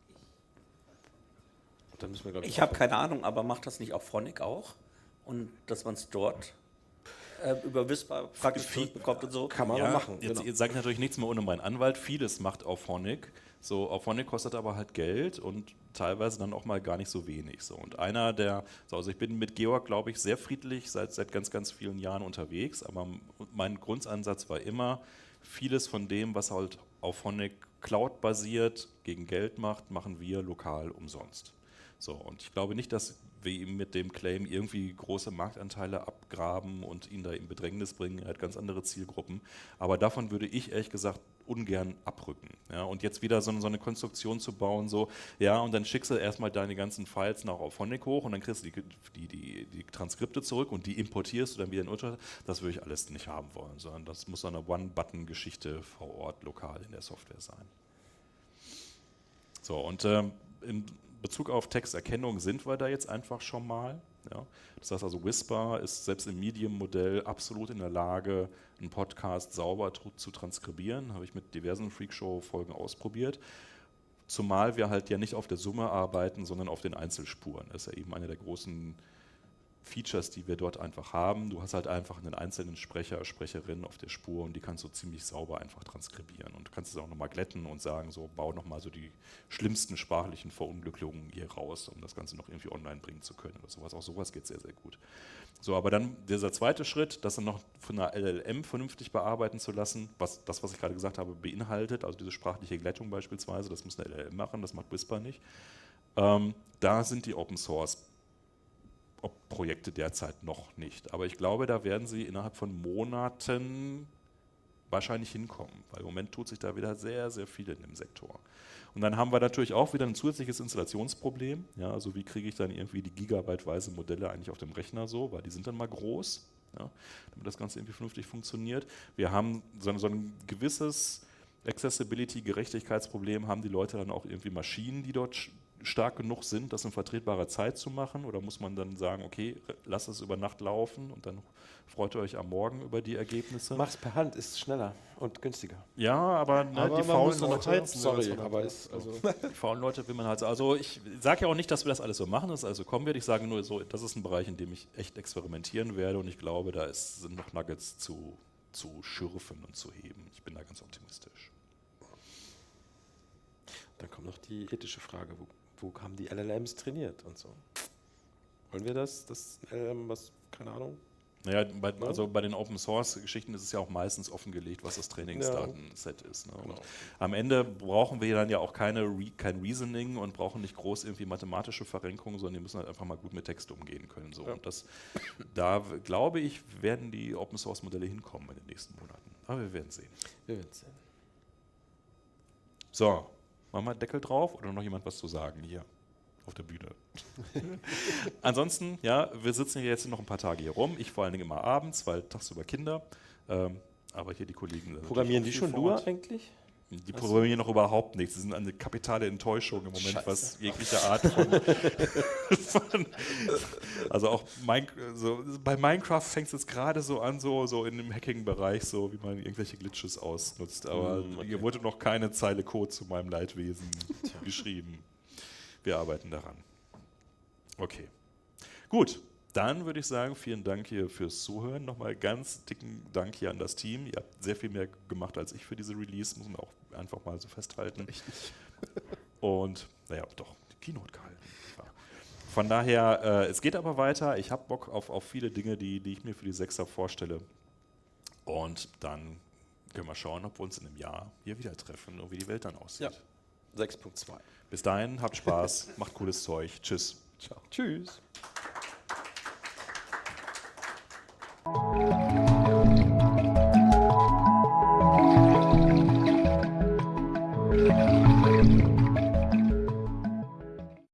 Und dann müssen wir, glaube Ich habe keine Ahnung, aber macht das nicht auch Phonic auch? Und dass man es dort äh, über Whisper praktisch zurückbekommt und so? Kann man Ja, auch machen. jetzt, genau. jetzt sage ich natürlich nichts mehr ohne meinen Anwalt. Vieles macht Auphonic. So, Auphonic kostet aber halt Geld und teilweise dann auch mal gar nicht so wenig. So. Und einer der, so, also ich bin mit Georg, glaube ich, sehr friedlich seit, seit ganz, ganz vielen Jahren unterwegs, aber mein Grundansatz war immer, vieles von dem, was halt Auphonic Cloud-basiert gegen Geld macht, machen wir lokal umsonst. So, und ich glaube nicht, dass wir ihm mit dem Claim irgendwie große Marktanteile abgraben und ihn da in Bedrängnis bringen. Er hat ganz andere Zielgruppen. Aber davon würde ich ehrlich gesagt ungern abrücken. Ja, und jetzt wieder so, so eine Konstruktion zu bauen, so, ja, und dann schickst du erstmal deine ganzen Files nach Auphonic hoch und dann kriegst du die, die, die, die Transkripte zurück und die importierst du dann wieder in Ultra. Das würde ich alles nicht haben wollen, sondern das muss so eine One-Button-Geschichte vor Ort lokal in der Software sein. So, und ähm, in Bezug auf Texterkennung sind wir da jetzt einfach schon mal. Ja? Das heißt also, Whisper ist selbst im Medium-Modell absolut in der Lage, einen Podcast sauber tr- zu transkribieren. Habe ich mit diversen Freakshow-Folgen ausprobiert. Zumal wir halt ja nicht auf der Summe arbeiten, sondern auf den Einzelspuren. Das ist ja eben eine der großen Features, die wir dort einfach haben. Du hast halt einfach einen einzelnen Sprecher, Sprecherin auf der Spur und die kannst du ziemlich sauber einfach transkribieren und kannst es auch nochmal glätten und sagen, so bau nochmal so die schlimmsten sprachlichen Verunglückungen hier raus, um das Ganze noch irgendwie online bringen zu können oder sowas. Auch sowas geht sehr, sehr gut. So, aber dann dieser zweite Schritt, das dann noch von einer L L M vernünftig bearbeiten zu lassen, was das, was ich gerade gesagt habe, beinhaltet, also diese sprachliche Glättung beispielsweise, das muss eine L L M machen, das macht Whisper nicht. Ähm, da sind die Open Source Projekte derzeit noch nicht. Aber ich glaube, da werden sie innerhalb von Monaten wahrscheinlich hinkommen, weil im Moment tut sich da wieder sehr, sehr viel in dem Sektor. Und dann haben wir natürlich auch wieder ein zusätzliches Installationsproblem. Ja, also wie kriege ich dann irgendwie die gigabyteweise Modelle eigentlich auf dem Rechner so, weil die sind dann mal groß, ja, damit das Ganze irgendwie vernünftig funktioniert. Wir haben so, so ein gewisses Accessibility-Gerechtigkeitsproblem, haben die Leute dann auch irgendwie Maschinen, die dort stark genug sind, das in vertretbarer Zeit zu machen? Oder muss man dann sagen, okay, lasst es über Nacht laufen und dann freut ihr euch am Morgen über die Ergebnisse? Mach's per Hand, ist schneller und günstiger. Ja, aber, ne, Aber die man muss faulen doch noch Leute, heizen. Sorry, wenn man aber das ist, macht. also die faulen Leute will man halt so. Also ich sage ja auch nicht, dass wir das alles so machen, dass es also kommen wird. Ich sage nur so, das ist ein Bereich, in dem ich echt experimentieren werde und ich glaube, da ist, sind noch Nuggets zu, zu schürfen und zu heben. Ich bin da ganz optimistisch. dann kommt noch die ethische Frage, wo, wo haben die L L Ms trainiert und so. Wollen wir das, das L L M, was, keine Ahnung? Naja, bei, also bei den Open-Source-Geschichten ist es ja auch meistens offengelegt, was das Trainingsdatenset ist. Ne? Und Genau. am Ende brauchen wir dann ja auch keine Re kein Reasoning und brauchen nicht groß irgendwie mathematische Verrenkungen, sondern die müssen halt einfach mal gut mit Text umgehen können. So. Ja. Und das, da glaube ich, werden die Open-Source-Modelle hinkommen in den nächsten Monaten. Aber wir werden sehen. Wir werden sehen. So, machen wir Deckel drauf oder noch jemand was zu sagen hier auf der Bühne? Ansonsten, ja, wir sitzen hier jetzt noch ein paar Tage hier rum. Ich vor allen Dingen immer abends, weil tagsüber Kinder. Ähm, aber hier die Kollegen. Programmieren die schon Lua eigentlich? Die programmieren noch überhaupt nichts. Sie sind eine kapitale Enttäuschung im Moment, Scheiße. was jegliche Art von. von also auch mein, so, bei Minecraft fängt es jetzt gerade so an, so, so in dem Hacking-Bereich, so wie man irgendwelche Glitches ausnutzt. Aber Mm, okay. hier wurde noch keine Zeile Code zu meinem Leidwesen geschrieben. Wir arbeiten daran. Okay. Gut. Dann würde ich sagen, vielen Dank hier fürs Zuhören. Nochmal ganz dicken Dank hier an das Team. Ihr habt sehr viel mehr gemacht als ich für diese Release, muss man auch einfach mal so festhalten. Und, naja, doch, die Keynote gehalten. Ja. Von daher, äh, es geht aber weiter. Ich habe Bock auf, auf viele Dinge, die, die ich mir für die Sechser vorstelle. Und dann können wir schauen, ob wir uns in einem Jahr hier wieder treffen und wie die Welt dann aussieht. Ja. sechs Punkt zwei. Bis dahin, habt Spaß, macht cooles Zeug. Tschüss. Ciao. Tschüss. Thank you.